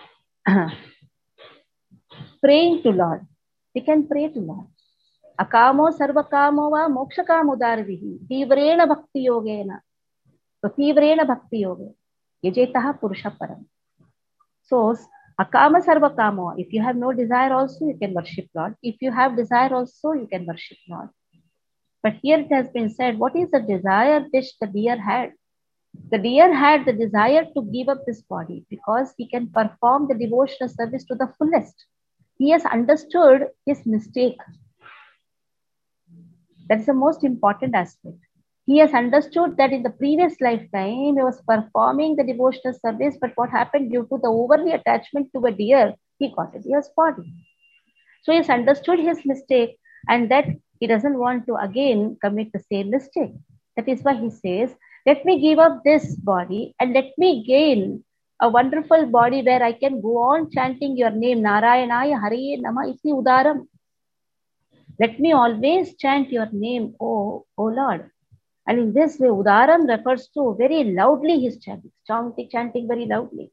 praying to Lord. We can pray to Lord. Akamo sarvakamo va mokshakam udarvihi tivrena bhakti yogena. So tivrena bhakti yoge yajetaha purusha param. So akama sarvakamo. If you have no desire also, you can worship Lord. If you have desire also, you can worship Lord. But here it has been said, what is the desire which the deer had? The deer had the desire to give up this body because he can perform the devotional service to the fullest. He has understood his mistake. That is the most important aspect. He has understood that in the previous lifetime, he was performing the devotional service, but what happened due to the overly attachment to a deer, he got a deer's body. So he has understood his mistake and that he doesn't want to again commit the same mistake. That is why he says, let me give up this body and let me gain a wonderful body where I can go on chanting your name, Narayanaya Hariye Nama Iti Udaram. Let me always chant your name, O Lord. And in this way, Udaram refers to very loudly his chanting very loudly.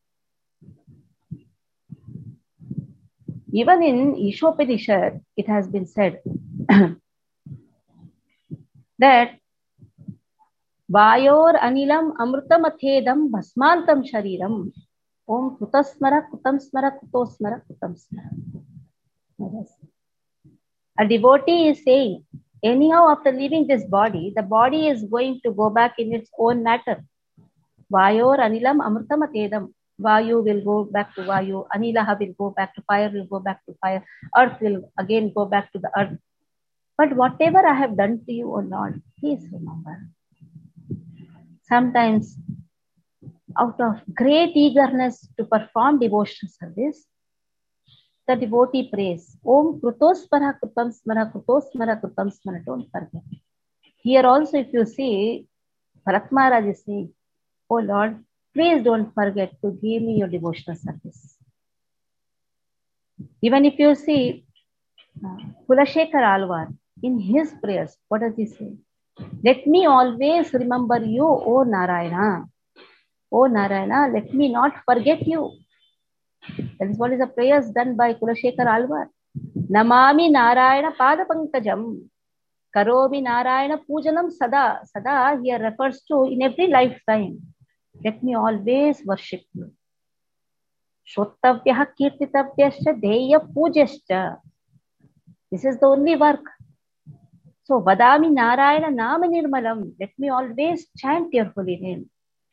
Even in Ishopanishad, it has been said that Vayor anilam amrutam athedam bhasmantam shariram om kutasmara kutamsmara kutosmara kutamsmara. A devotee is saying, anyhow after leaving this body, the body is going to go back in its own matter. Vayor anilam amrutam athedam. Vayu will go back to Vayu, Anilaha will go back to fire, will go back to fire, earth will again go back to the earth. But whatever I have done to you, O Lord, please remember. Sometimes, out of great eagerness to perform devotional service, the devotee prays, Om Krutosmara Krupam Smara Krutosmara Krupam Smara. Don't forget. Here also, if you see, Bharat Maharaj is saying, Oh Lord, please don't forget to give me your devotional service. Even if you see Kulashekar Alvar, in his prayers, what does he say? Let me always remember you, O Narayana. O Narayana, let me not forget you. That is what is the prayers done by Kulashekar Alvar. Namami Narayana Pada Pankajam. Karomi Narayana Pujanam Sada. Sada here refers to in every lifetime. Let me always worship you. Shottavyaha Kirtitavyascha Deya Pujascha. This is the only work. So Vadami Narayana Nama Nirmalam. Let me always chant your holy name.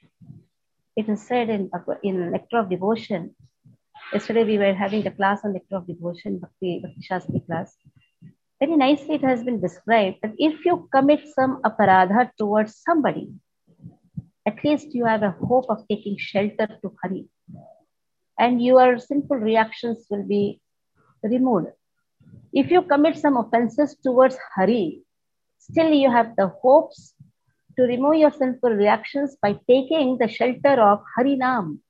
It is said in Nectar of Devotion. Yesterday we were having the class on Nectar of Devotion, Bhakti Shastri class. Very nicely it has been described that if you commit some aparadha towards somebody, at least you have a hope of taking shelter to Hari. And your sinful reactions will be removed. If you commit some offenses towards Hari, still you have the hopes to remove your sinful reactions by taking the shelter of Harinam.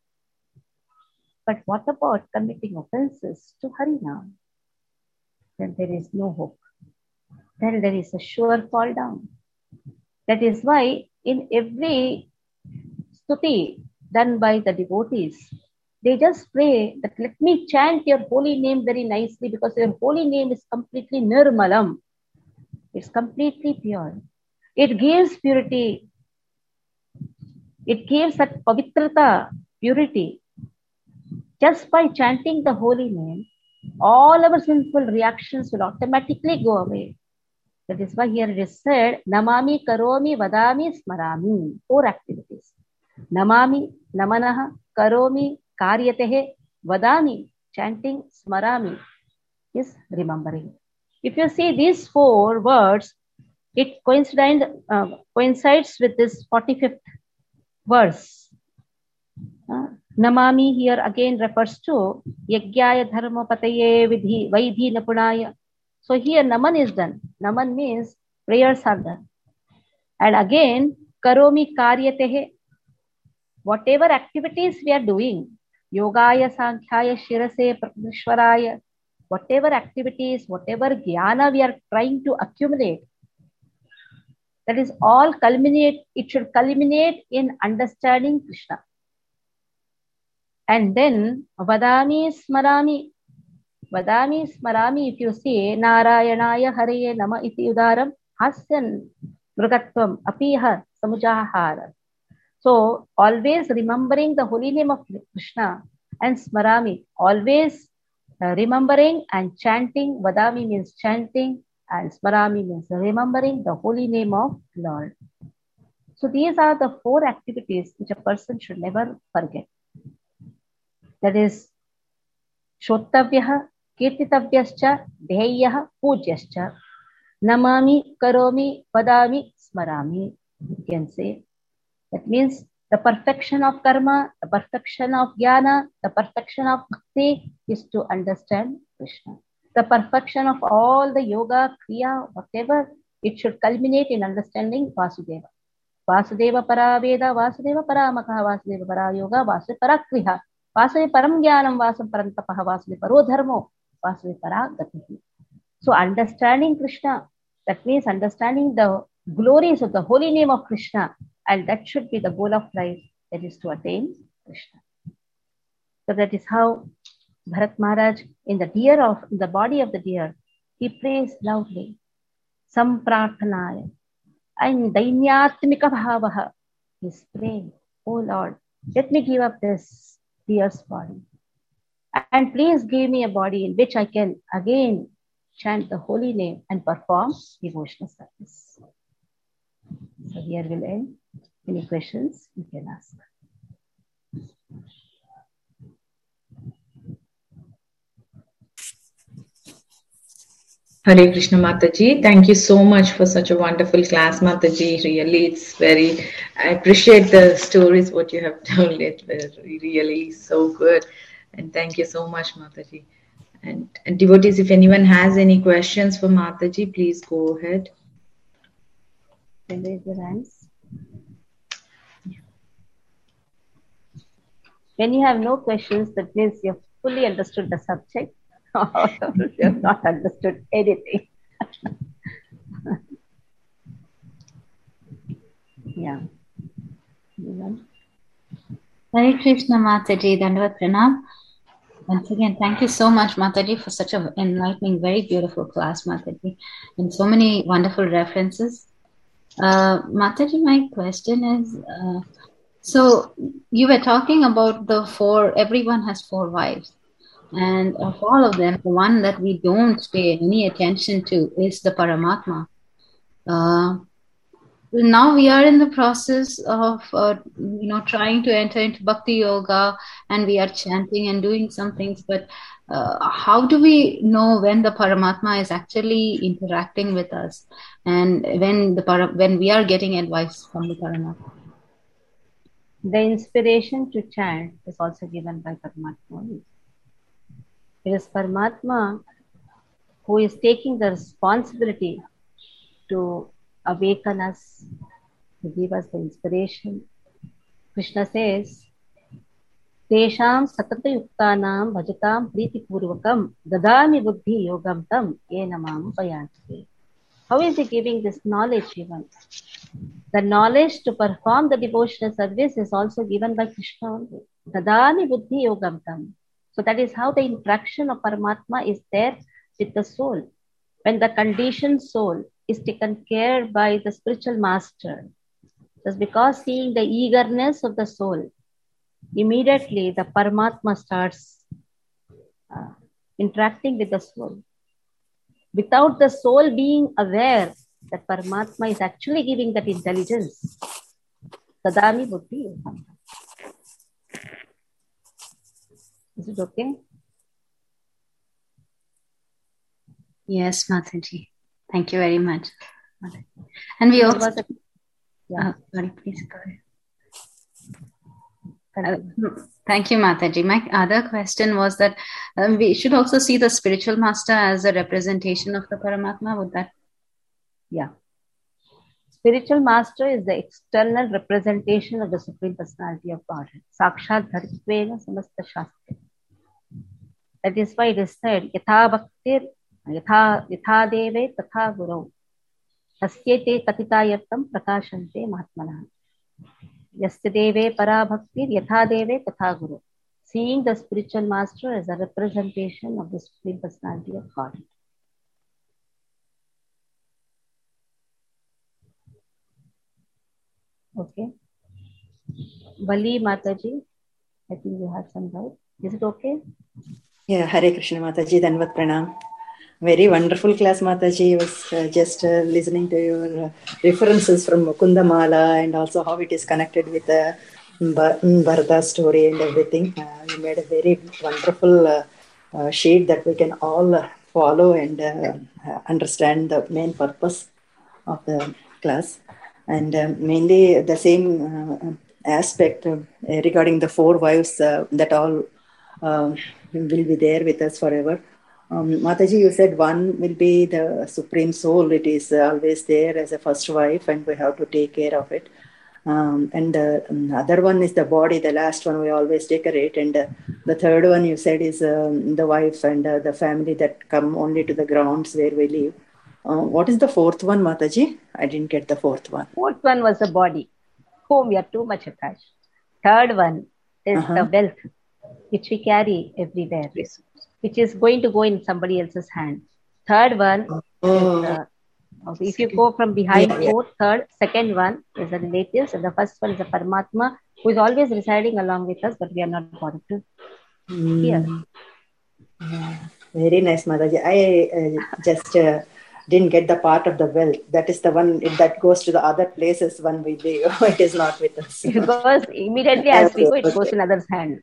But what about committing offenses to Harinam? Then there is no hope. Then there is a sure fall down. That is why in every stuti done by the devotees, they just pray that let me chant your holy name very nicely because your holy name is completely nirmalam. It's completely pure. It gives purity. It gives that pavitrata, purity. Just by chanting the holy name, all our sinful reactions will automatically go away. That is why here it is said, Namami, Karomi, Vadami, Smarami. 4 activities. Namami, Namanaha, Karomi, Karyatehe, Vadami, chanting, Smarami is remembering. If you see these 4 words, it coincides with this 45th verse. Namami here again refers to Yagyaya Dharma Pataye Vidhi Vaidhi Napunaya. So here Naman is done. Naman means prayers are done. And again, Karomi Karyatehe. Whatever activities we are doing, Yogaya Sankhya Shirase Pratishwaraya, whatever activities, whatever jnana we are trying to accumulate, that is all it should culminate in understanding Krishna. And then Vadami Smarami. Vadami Smarami, if you see, Narayanaya Hare Nama iti udaram hasyan mrugatvam apiha samujahara. So always remembering the holy name of Krishna and Smarami, always remembering and chanting. Vadami means chanting and Smarami means remembering the holy name of Lord. So these are the 4 activities which a person should never forget. That is Shottavyaha, Kirtitavyascha, Dheyaha, Pujyascha, Namami, Karomi, Vadami, Smarami. You can say. That means the perfection of karma, the perfection of jnana, the perfection of bhakti is to understand Krishna. The perfection of all the yoga, kriya, whatever, it should culminate in understanding Vasudeva. Vasudeva para veda, Vasudeva para makaha, Vasudeva para yoga, Vasudeva para kriya. Vasudeva param jnanam, Vasudeva param tapaha, Vasudeva paro dharmo, Vasudeva para gatihi. So understanding Krishna, that means understanding the glories of the holy name of Krishna, and that should be the goal of life, that is to attain Krishna. So that is how Bharat Maharaj, in the body of the deer, he prays loudly, Samprarthanaya, and Dainyatmika Bhavaha. He's praying, Oh Lord, let me give up this deer's body. And please give me a body in which I can again chant the holy name and perform devotional service. So here we'll end. Any questions you can ask. Hare Krishna Mataji. Thank you so much for such a wonderful class, Mataji. Really, I appreciate the stories what you have told. It was really so good. And thank you so much, Mataji. And devotees, if anyone has any questions for Mataji, please go ahead. Can raise your hands. When you have no questions, that means you have fully understood the subject. You have not understood anything. Yeah. Hare Krishna Mataji, Dandavat Pranam. Once again, thank you so much, Mataji, for such an enlightening, very beautiful class, Mataji, and so many wonderful references. Mataji, my question is, so you were talking about everyone has 4 wives. And of all of them, the one that we don't pay any attention to is the Paramatma. Now we are in the process of, trying to enter into Bhakti Yoga, and we are chanting and doing some things. But how do we know when the Paramatma is actually interacting with us, and when we are getting advice from the Paramatma? The inspiration to chant is also given by Paramatma. It is Paramatma who is taking the responsibility to awaken us, to give us the inspiration. Krishna says, Tesham satatayuktanam bhajatam pritipurvakam dadami buddhi yogam tam yenamam payanti. How is he giving this knowledge even? The knowledge to perform the devotional service is also given by Krishna only. Dadami buddhi yogam tam. So that is how the interaction of Paramatma is there with the soul. When the conditioned soul is taken care by the spiritual master, just because seeing the eagerness of the soul, immediately the Paramatma starts interacting with the soul. Without the soul being aware that Paramatma is actually giving that intelligence, Tadami Buddhi. Is it okay? Yes, Mataji. Thank you very much. And we also... sorry, please go ahead. Thank you, Mataji. My other question was that we should also see the spiritual master as a representation of the Paramatma. Would that? Yeah. Spiritual master is the external representation of the Supreme Personality of Godhead. Sakshat Dharitvena Samasta Shastra. That is why it is said, Yatha Bhaktir, Yatha Deve, Tatha Guru. Tasyete Katitayattam Prakashante Mahatmana. Yastadeve Para Bhaktir, Yatha Deve, Tatha Guru. Seeing the spiritual master as a representation of the Supreme Personality of Godhead. Okay. Bali Mataji, I think you have some doubt. Is it okay? Yeah, Hare Krishna Mataji, Dandavat Pranam. Very wonderful class, Mataji. I was just listening to your references from Mukunda Mala and also how it is connected with the Bharata story and everything. You made a very wonderful sheet that we can all follow and understand the main purpose of the class. And mainly the same aspect regarding the 4 wives that all will be there with us forever. Mataji, you said one will be the Supreme Soul. It is always there as a first wife and we have to take care of it. And the other one is the body, the last one we always decorate. And the third one you said is the wife and the family that come only to the grounds where we live. What is the 4th one, Mataji? I didn't get the 4th one. 4th one was the body, whom we are too much attached. 3rd one is the wealth, which we carry everywhere, which is going to go in somebody else's hand. 3rd one is if you go from behind 4th, 3rd, 2nd one is the relatives, and the 1st one is the Paramatma, who is always residing along with us, but we are not bothered to hear. Very nice, Mataji. I just didn't get the part of the wealth. That is the one that goes to the other places when we live. It is not with us. It goes immediately as we go, it goes in others' hand.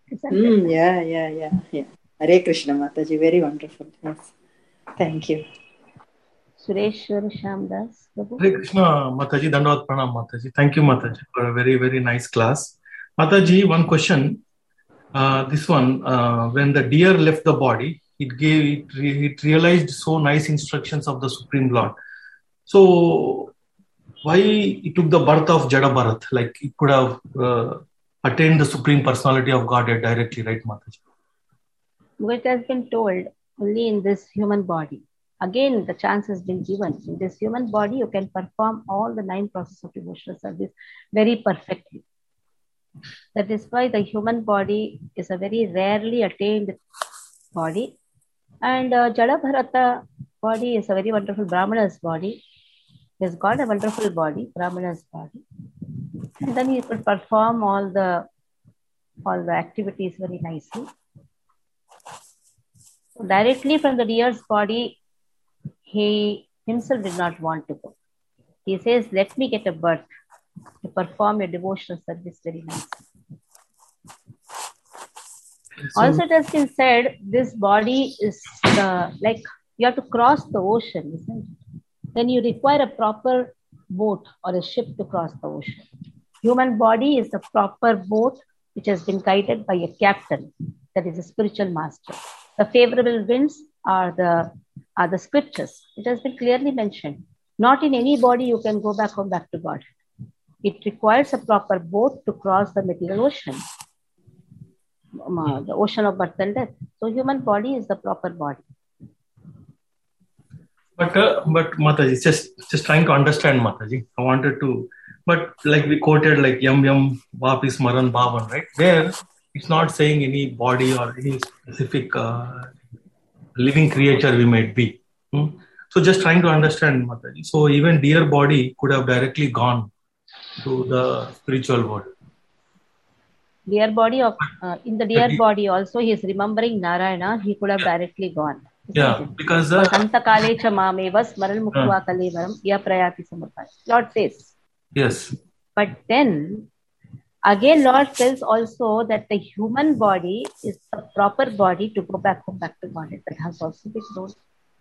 Yeah. Hare Krishna, Mataji. Very wonderful. Yes. Thank you. Sureshwar Shamdas, Prabhu. Hare Krishna, Mataji, Dandavat Pranam, Mataji. Thank you, Mataji, for a very, very nice class. Mataji, one question. This one, when the deer left the body, it realized so nice instructions of the Supreme Lord. So, why it took the birth of Jada Bharat? Like, it could have attained the Supreme Personality of Godhead directly, right, Mataji? It has been told only in this human body. Again, the chance has been given. In this human body, you can perform all the 9 processes of devotional service very perfectly. That is why the human body is a very rarely attained body. And Jada Bharata body is a very wonderful Brahmana's body. He has got a wonderful body, Brahmana's body. And then he could perform all the activities very nicely. So directly from the deer's body, he himself did not want to go. He says, let me get a birth to perform a devotional service very nicely. Also, it has been said, this body is like you have to cross the ocean, isn't it? Then you require a proper boat or a ship to cross the ocean. Human body is a proper boat which has been guided by a captain, that is a spiritual master. The favorable winds are the scriptures. It has been clearly mentioned. Not in any body you can go back home back to God. It requires a proper boat to cross the material ocean, the ocean of birth and death. So human body is the proper body. But Mataji, just trying to understand, Mataji. I wanted to, but like we quoted like Yam Yam Vapis Maran Bhavan, right? There, it's not saying any body or any specific living creature we might be. So just trying to understand, Mataji. So even deer body could have directly gone to the spiritual world. Deer body of in the deer body also he is remembering Narayana. He could have directly gone. Yeah, because Santa Kalecha Mamevas Maral Mukwa Kalevaram Ya Prayati Samarpaya. Lord says. Yes. But then again, Lord tells also that the human body is the proper body to go back home back to God. That has also been told.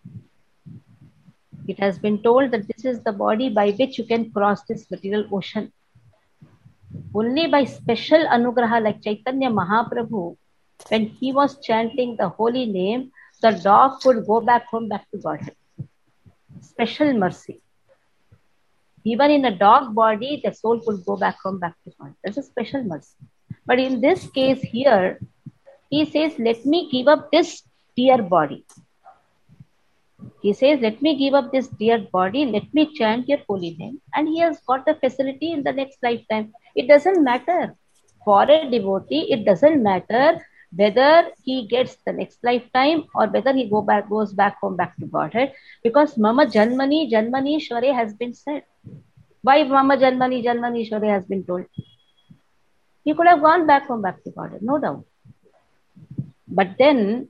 It has been told that this is the body by which you can cross this material ocean. Only by special anugraha like Chaitanya Mahaprabhu, when he was chanting the holy name, the dog could go back home back to Godhead. Special mercy. Even in a dog body, the soul could go back home back to God. That's a special mercy. But in this case here, he says, let me give up this dear body. He says, let me give up this dear body, let me chant your holy name. And he has got the facility in the next lifetime. It doesn't matter. For a devotee, it doesn't matter whether he gets the next lifetime or whether he goes back home back to Godhead. Because Mama Janmani, Janmani Shware has been said. Why Mama Janmani, Janmani Shware has been told? He could have gone back home back to Godhead, no doubt. But then,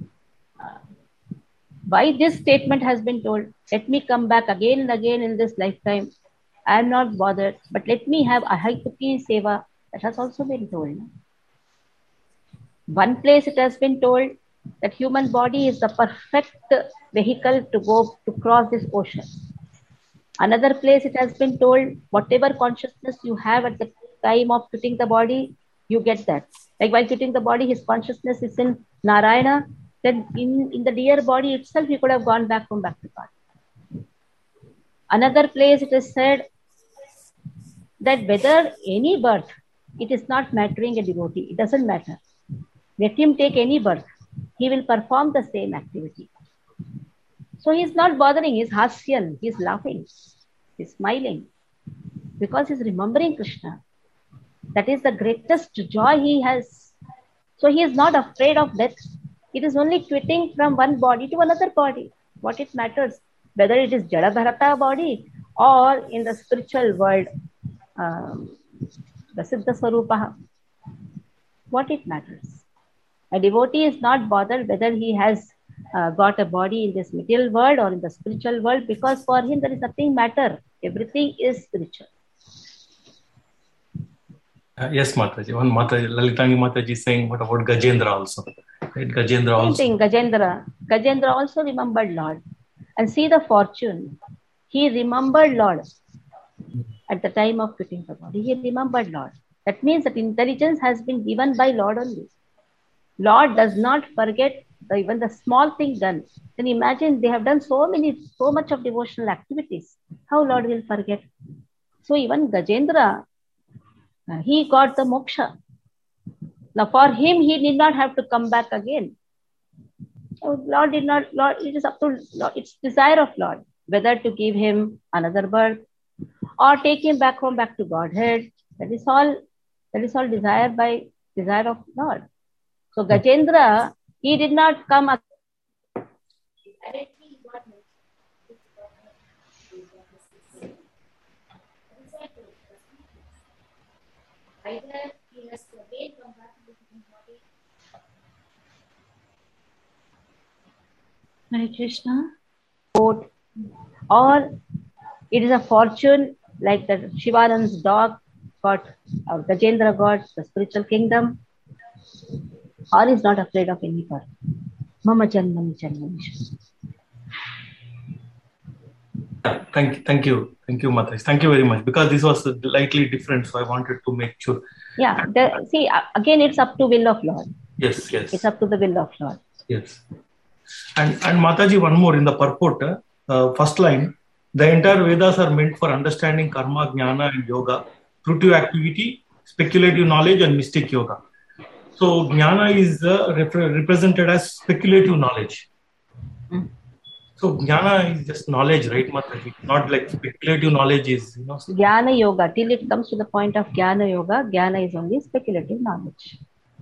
why this statement has been told? Let me come back again and again in this lifetime. I am not bothered, but let me have Ahaytuki Seva. That has also been told. One place it has been told that human body is the perfect vehicle to cross this ocean. Another place it has been told, whatever consciousness you have at the time of quitting the body, you get that. Like while quitting the body, his consciousness is in Narayana. Then in the dear body itself, he could have gone back home back to God. Another place it is said that whether any birth, it is not mattering a devotee. It doesn't matter. Let him take any birth. He will perform the same activity. So he is not bothering. He is hasyan. He is laughing. He is smiling. Because he is remembering Krishna. That is the greatest joy he has. So he is not afraid of death. It is only quitting from one body to another body. What it matters, whether it is Jada Bharata body or in the spiritual world, the Siddha Swarupa. What it matters. A devotee is not bothered whether he has got a body in this material world or in the spiritual world, because for him there is nothing matter. Everything is spiritual. Yes, Mataji. One Mataji, Lalitangi Mataji is saying, what about Gajendra also? Right? Gajendra also. Same thing, Gajendra. Gajendra also remembered Lord. And see the fortune. He remembered Lord at the time of quitting the body. He remembered Lord. That means that intelligence has been given by Lord only. Lord does not forget even the small thing done. Then imagine they have done so much of devotional activities. How Lord will forget? So even Gajendra, he got the moksha. Now for him, he did not have to come back again. So Lord, it is up to Lord, it's desire of Lord, whether to give him another birth or take him back home, back to Godhead. That is all desire of Lord. So Gajendra, he did not come up. Either he has to again come back to the human body. Hare Krishna. Or it is a fortune like that Shivanand's dog got, or Gajendra got the spiritual kingdom, or is not afraid of any birth. Mama Janmani Janmani. Thank you, Mataji. Thank you very much, because this was slightly different, so I wanted to make sure. Yeah, see, again, it's up to will of Lord. Yes. It's up to the will of Lord. Yes. And Mataji, one more in the purport, first line, the entire Vedas are meant for understanding karma, jnana and yoga, fruitive activity, speculative knowledge and mystic yoga. So jnana is represented as speculative knowledge. So jnana is just knowledge, right, Mataji? Not like speculative knowledge is, Jnana yoga, till it comes to the point of jnana yoga, jnana is only speculative knowledge.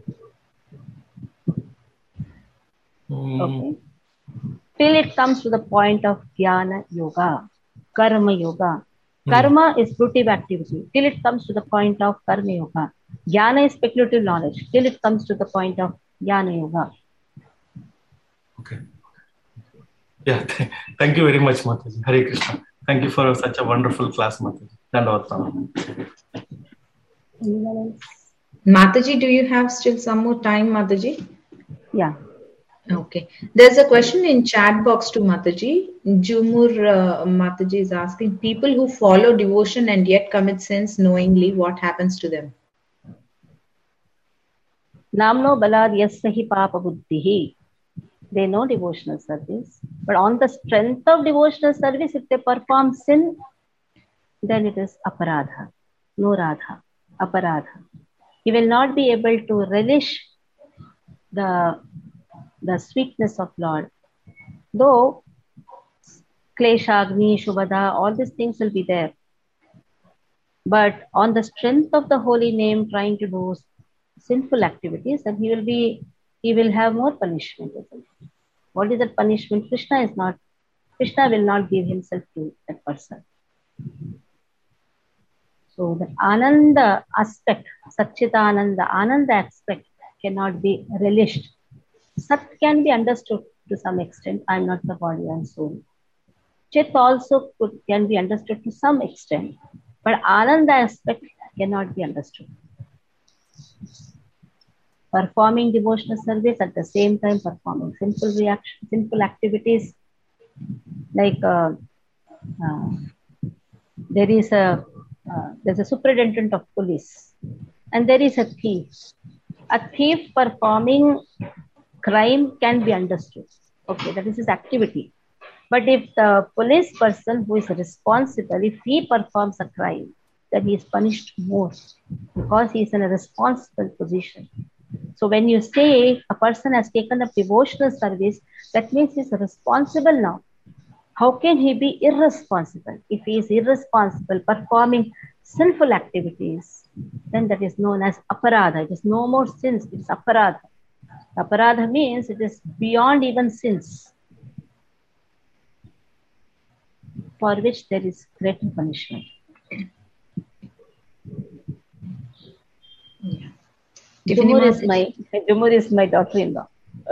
Okay. Till it comes to the point of jnana yoga, karma yoga. Karma is fruitive activity. Till it comes to the point of karma yoga. Jnana is speculative knowledge. Till it comes to the point of jnana yoga. Okay. Yeah, thank you very much, Mataji. Hare Krishna. Thank you for such a wonderful class, Mataji. Mataji, do you have still some more time, Mataji? Yeah. Okay. There's a question in chat box to Mataji. Jumur Mataji is asking, people who follow devotion and yet commit sins knowingly, what happens to them? Namno balad yassahi papa buddhihi. They know devotional service, but on the strength of devotional service, if they perform sin, then it is aparadha, no radha, aparadha. He will not be able to relish the sweetness of Lord. Though klesha, agni, shubhada, all these things will be there. But on the strength of the holy name, trying to do sinful activities, and he will have more punishment. What is that punishment? Krishna will not give himself to that person. So the Ananda aspect, Satchitananda, Ananda aspect cannot be relished. Sat can be understood to some extent. I am not the body and soul. Chit also can be understood to some extent. But Ananda aspect cannot be understood. Performing devotional service at the same time performing sinful activities, like there's a superintendent of police and there is a thief. A thief performing crime can be understood. Okay, that is his activity. But if the police person who is responsible, if he performs a crime, then he is punished more because he is in a responsible position. So when you say a person has taken up devotional service, that means he is responsible now. How can he be irresponsible? If he is irresponsible, performing sinful activities, then that is known as aparadha. It is no more sins, it is aparadha. Aparadha means it is beyond even sins, for which there is greater punishment. Yeah. Jumur is my daughter-in-law.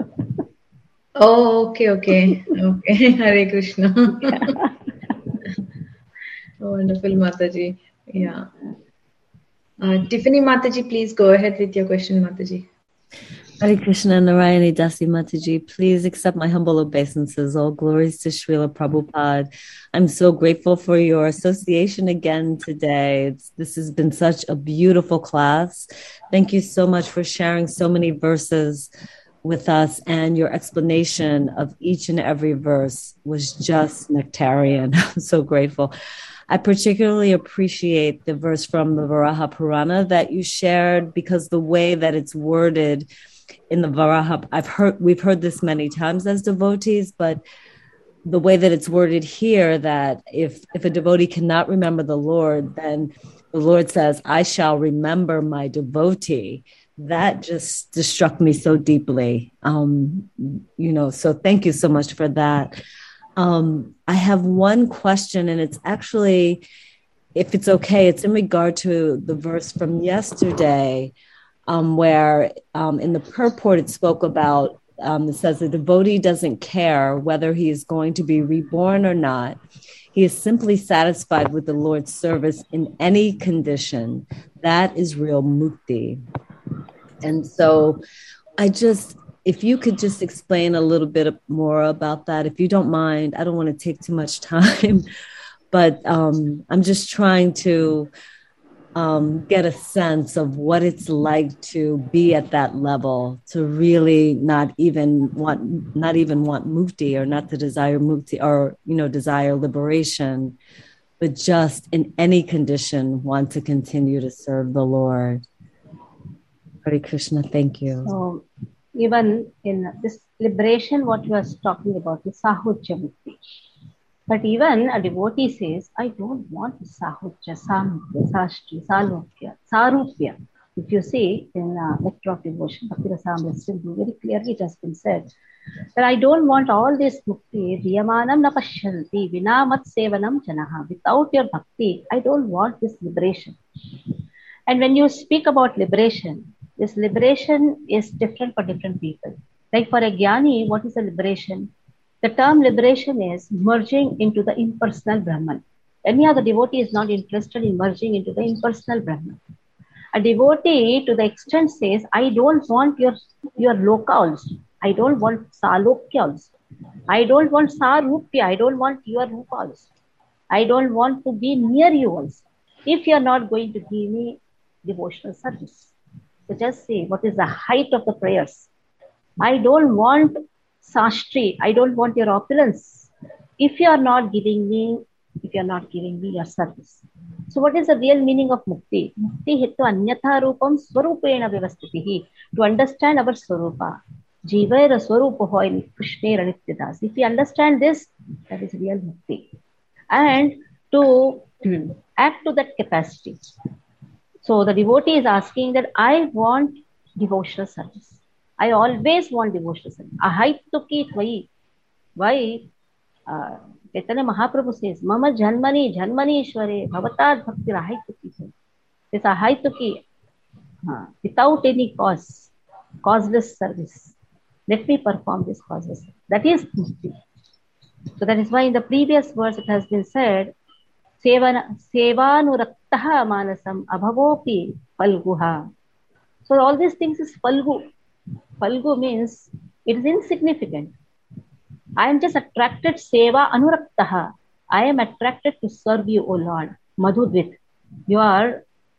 Oh, okay. Hare Krishna. Wonderful, Mataji. Yeah. Tiffany Mataji, please go ahead with your question, Mataji. Hare Krishna Narayani Dasi Mataji, please accept my humble obeisances. All glories to Srila Prabhupada. I'm so grateful for your association again today. This has been such a beautiful class. Thank you so much for sharing so many verses with us, and your explanation of each and every verse was just nectarian. I'm so grateful. I particularly appreciate the verse from the Varaha Purana that you shared, because the way that it's worded in the Varaha, we've heard this many times as devotees, but the way that it's worded here, that if a devotee cannot remember the Lord, then the Lord says, I shall remember my devotee. That just struck me so deeply. So thank you so much for that. I have one question, and it's actually, if it's okay, it's in regard to the verse from yesterday, where in the purport it spoke about, it says the devotee doesn't care whether he is going to be reborn or not. He is simply satisfied with the Lord's service in any condition. That is real mukti. And so if you could just explain a little bit more about that, if you don't mind. I don't want to take too much time, but I'm just trying to get a sense of what it's like to be at that level, to really not even want mukti, or not to desire mukti, or desire liberation, but just in any condition want to continue to serve the Lord. Hare Krishna, thank you. So even in this liberation, what you are talking about is Sahujya Mukti. But even a devotee says, I don't want Sahujya, Samukya, Sashti, Salokya, Sarupya. If you see in Nectar of Devotion, Bhakti Rasamrita Sindhu, very clearly it has been said that I don't want all this mukti, Diyamanam na pashyanti, vinamat sevanam janaha. Without your bhakti, I don't want this liberation. And when you speak about liberation, this liberation is different for different people. Like for a jnani, what is a liberation? The term liberation is merging into the impersonal Brahman. Any other devotee is not interested in merging into the impersonal Brahman. A devotee to the extent says, I don't want your loka also. I don't want salokya also. I don't want sarupya. I don't want your rupa also. I don't want to be near you also, if you are not going to give me devotional service. So just say, what is the height of the prayers? I don't want sastri. I don't want your opulence, if you are not giving me your service. So what is the real meaning of mukti? Mukti hittu anyatha rupam swarupena vivastitihi. To understand our swarupa. Jivaira swarupa hoy krishnera nityadas. If you understand this, that is real mukti. And to act to that capacity. So the devotee is asking that I want devotional service. I always want devotional service. Ahaituki tvai. Why? Chaitanya Mahaprabhu says, Mama janmani ishware bhavatad bhakti ahaituki. This ahaituki, without any cause, causeless service. Let me perform this causeless service. That is mukti. So that is why in the previous verse it has been said, Sevanuraktaha manasam abhavopi falguha. So all these things is falgu. Falgu means it is insignificant. I am just attracted, seva anuraktaha. I am attracted to serve you, O Lord. Madhudvit. You are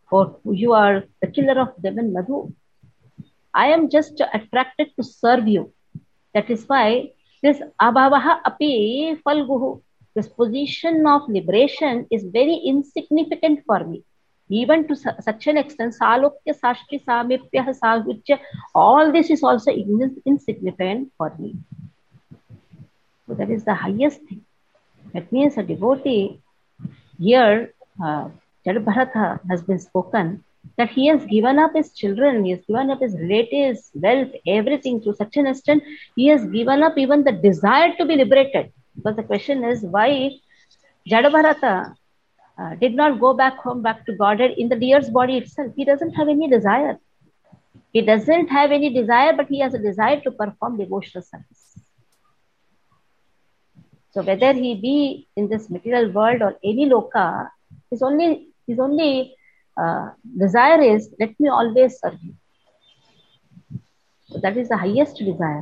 the killer of demon Madhu. I am just attracted to serve you. That is why this abhavaha api falguhu. This position of liberation is very insignificant for me. Even to such an extent, salokya, sashti, samipya, sahujya, all this is also insignificant for me. So that is the highest thing. That means a devotee, here, Jadabharata has been spoken, that he has given up his children, he has given up his relatives, wealth, everything to such an extent, he has given up even the desire to be liberated. Because the question is why Jadabharata did not go back home, back to Godhead in the deer's body itself. He doesn't have any desire. He doesn't have any desire, but he has a desire to perform devotional service. So whether he be in this material world or any loka, his only desire is, let me always serve you. So that is the highest desire.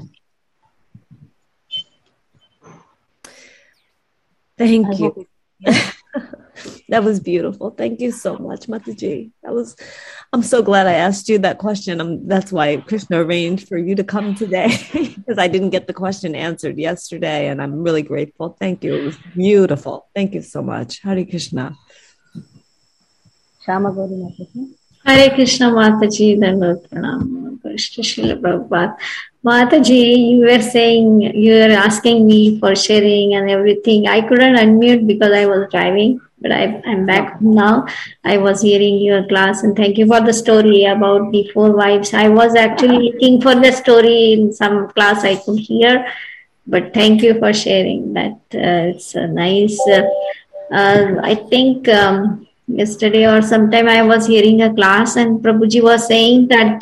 Thank you. That was beautiful. Thank you so much, Mataji. I'm so glad I asked you that question. That's why Krishna arranged for you to come today, because I didn't get the question answered yesterday, and I'm really grateful. Thank you. It was beautiful. Thank you so much. Hare Krishna. Shama Gauri Mataji. Hare Krishna Mataji, Dandavat Pranam, Krishna Srila Prabhupada. Mataji, you were saying, you were asking me for sharing and everything. I couldn't unmute because I was driving, but I'm back now. I was hearing your class, and thank you for the story about the 4 wives. I was actually looking for the story in some class I could hear, but thank you for sharing that. It's a nice, I think, yesterday or sometime I was hearing a class, and Prabhuji was saying that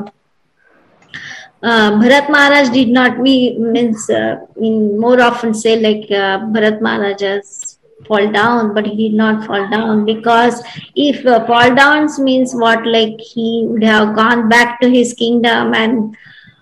Bharat Maharaj did not, more often say like Bharat Maharaj just fall down, but he did not fall down, because if fall downs means what, like he would have gone back to his kingdom and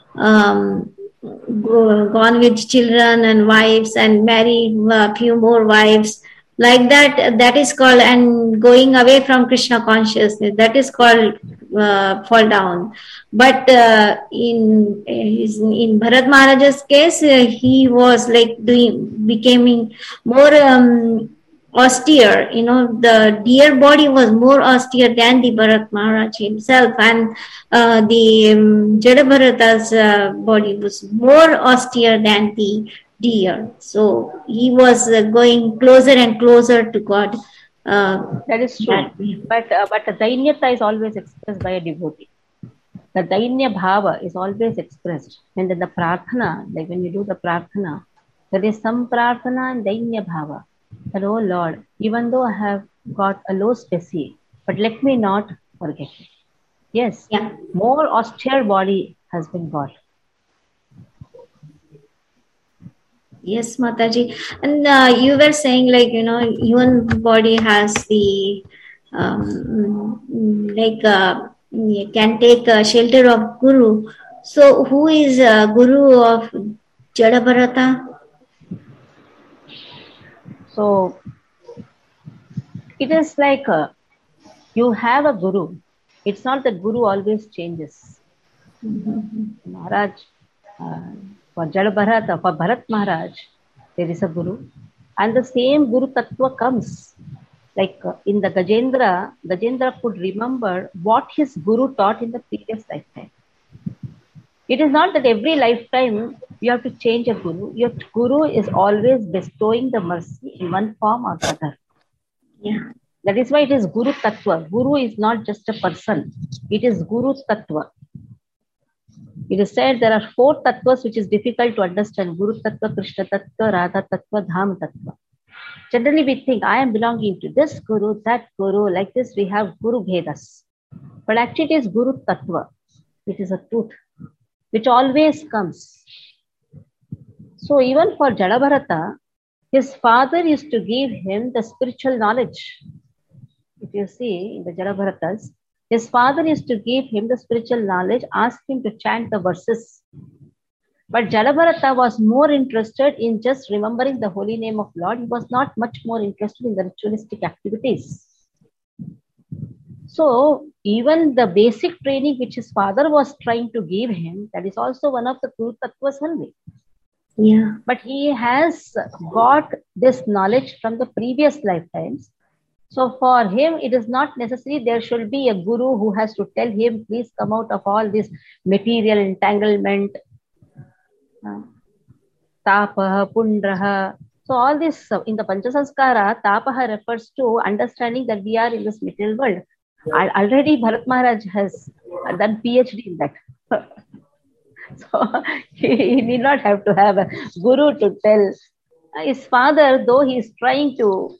gone with children and wives and married a few more wives. Like that is called, and going away from Krishna consciousness, that is called fall down. But in Bharat Maharaj's case, he was like becoming more austere. The deer body was more austere than the Bharat Maharaj himself, and the Jada Bharata's body was more austere than the deer. So he was going closer and closer to God. That is true. But the Dainyata is always expressed by a devotee. The Dainya Bhava is always expressed. And then the Prarthana, like when you do the Prarthana, there is some Prarthana and Dainya Bhava. That, oh Lord, even though I have got a low specie, but let me not forget it. Yes, more austere body has been got. Yes, Mataji. And you were saying, like, human body has the, can take shelter of Guru. So who is Guru of Jada Bharata? So it is like you have a Guru. It's not that Guru always changes. Maharaj, for Jada Bharata, for Bharat Maharaj, there is a Guru. And the same Guru Tattva comes. Like in the Gajendra could remember what his Guru taught in the previous lifetime. It is not that every lifetime you have to change a Guru. Your Guru is always bestowing the mercy in one form or other. Yeah. That is why it is Guru Tattva. Guru is not just a person. It is Guru Tattva. It is said there are 4 tattvas which is difficult to understand. Guru Tattva, Krishna Tattva, Radha Tattva, Dham Tattva. Generally we think, I am belonging to this Guru, that Guru, like this we have Guru Bhedas. But actually it is Guru Tattva. It is a truth which always comes. So even for Jada Bharata, his father used to give him the spiritual knowledge. If you see in the Jada Bharatas, his father used to give him the spiritual knowledge, ask him to chant the verses. But Jada Bharata was more interested in just remembering the holy name of Lord. He was not much more interested in the ritualistic activities. So even the basic training which his father was trying to give him, that is also one of the Guru Tattvas only. Yeah. But he has got this knowledge from the previous lifetimes. So for him, it is not necessary there should be a Guru who has to tell him, please come out of all this material entanglement, tapaha, pundraha. So all this in the Panchasanskara, tapaha refers to understanding that we are in this material world. Already Bharat Maharaj has done PhD in that. So he need not have to have a Guru to tell. His father, though he is trying to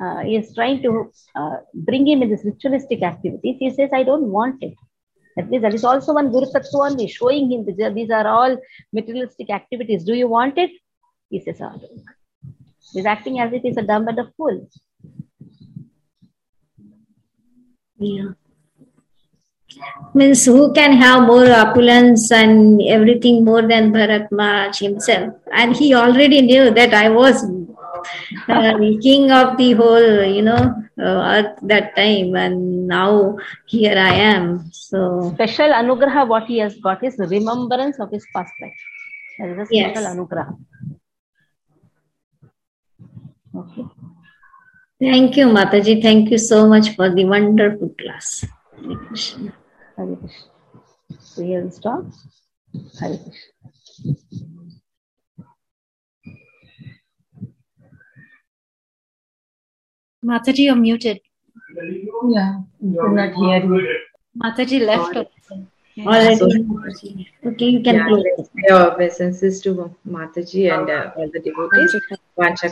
bring him in this ritualistic activities, he says, I don't want it. That means that is also one Guru Tattva only, showing him these are all materialistic activities. Do you want it? He says, I don't. He's acting as if he's a dumb and a fool. Yeah. Means who can have more opulence and everything more than Bharat Maharaj himself? And he already knew that I was king of the whole, earth that time, and now here I am. So Special anugraha what he has got is remembrance of his past life. That is a special yes. anugraha. Okay. Thank you, Mataji. Thank you so much for the wonderful class. Hare Krishna. Hare Krishna. So here we stop. Hare Krishna. Mataji, you're muted. Yeah, could not hear you. Mataji left. Already. Okay, you can close. Let's pay our obeisances to Mataji and all the devotees. Vancha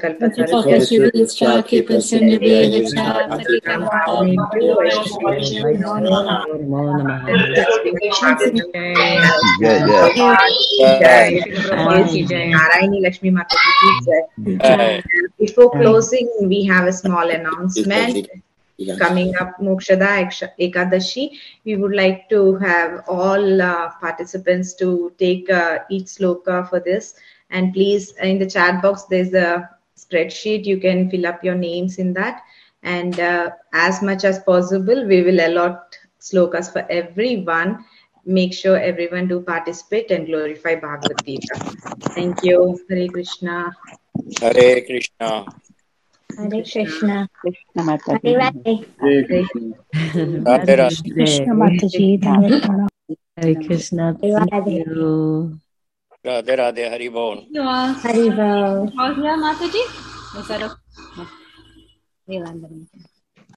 Narayani Lakshmi Mataji. Before closing, we have a small announcement. Coming up Mokshada Ekadashi, we would like to have all participants to take each sloka for this. And please, in the chat box, there's a spreadsheet. You can fill up your names in that. And as much as possible, we will allot slokas for everyone. Make sure everyone do participate and glorify Bhagavad Gita. Thank you. Hare Krishna. Hare Krishna. Hare Krishna. Krishna Mataji. Radhe Radhe. Krishna Mataji. Hare Krishna. Thank you. Radhe Radhe. Hari Bol. Hari Bol. All here, Mataji? Is that okay? We'll end the meeting.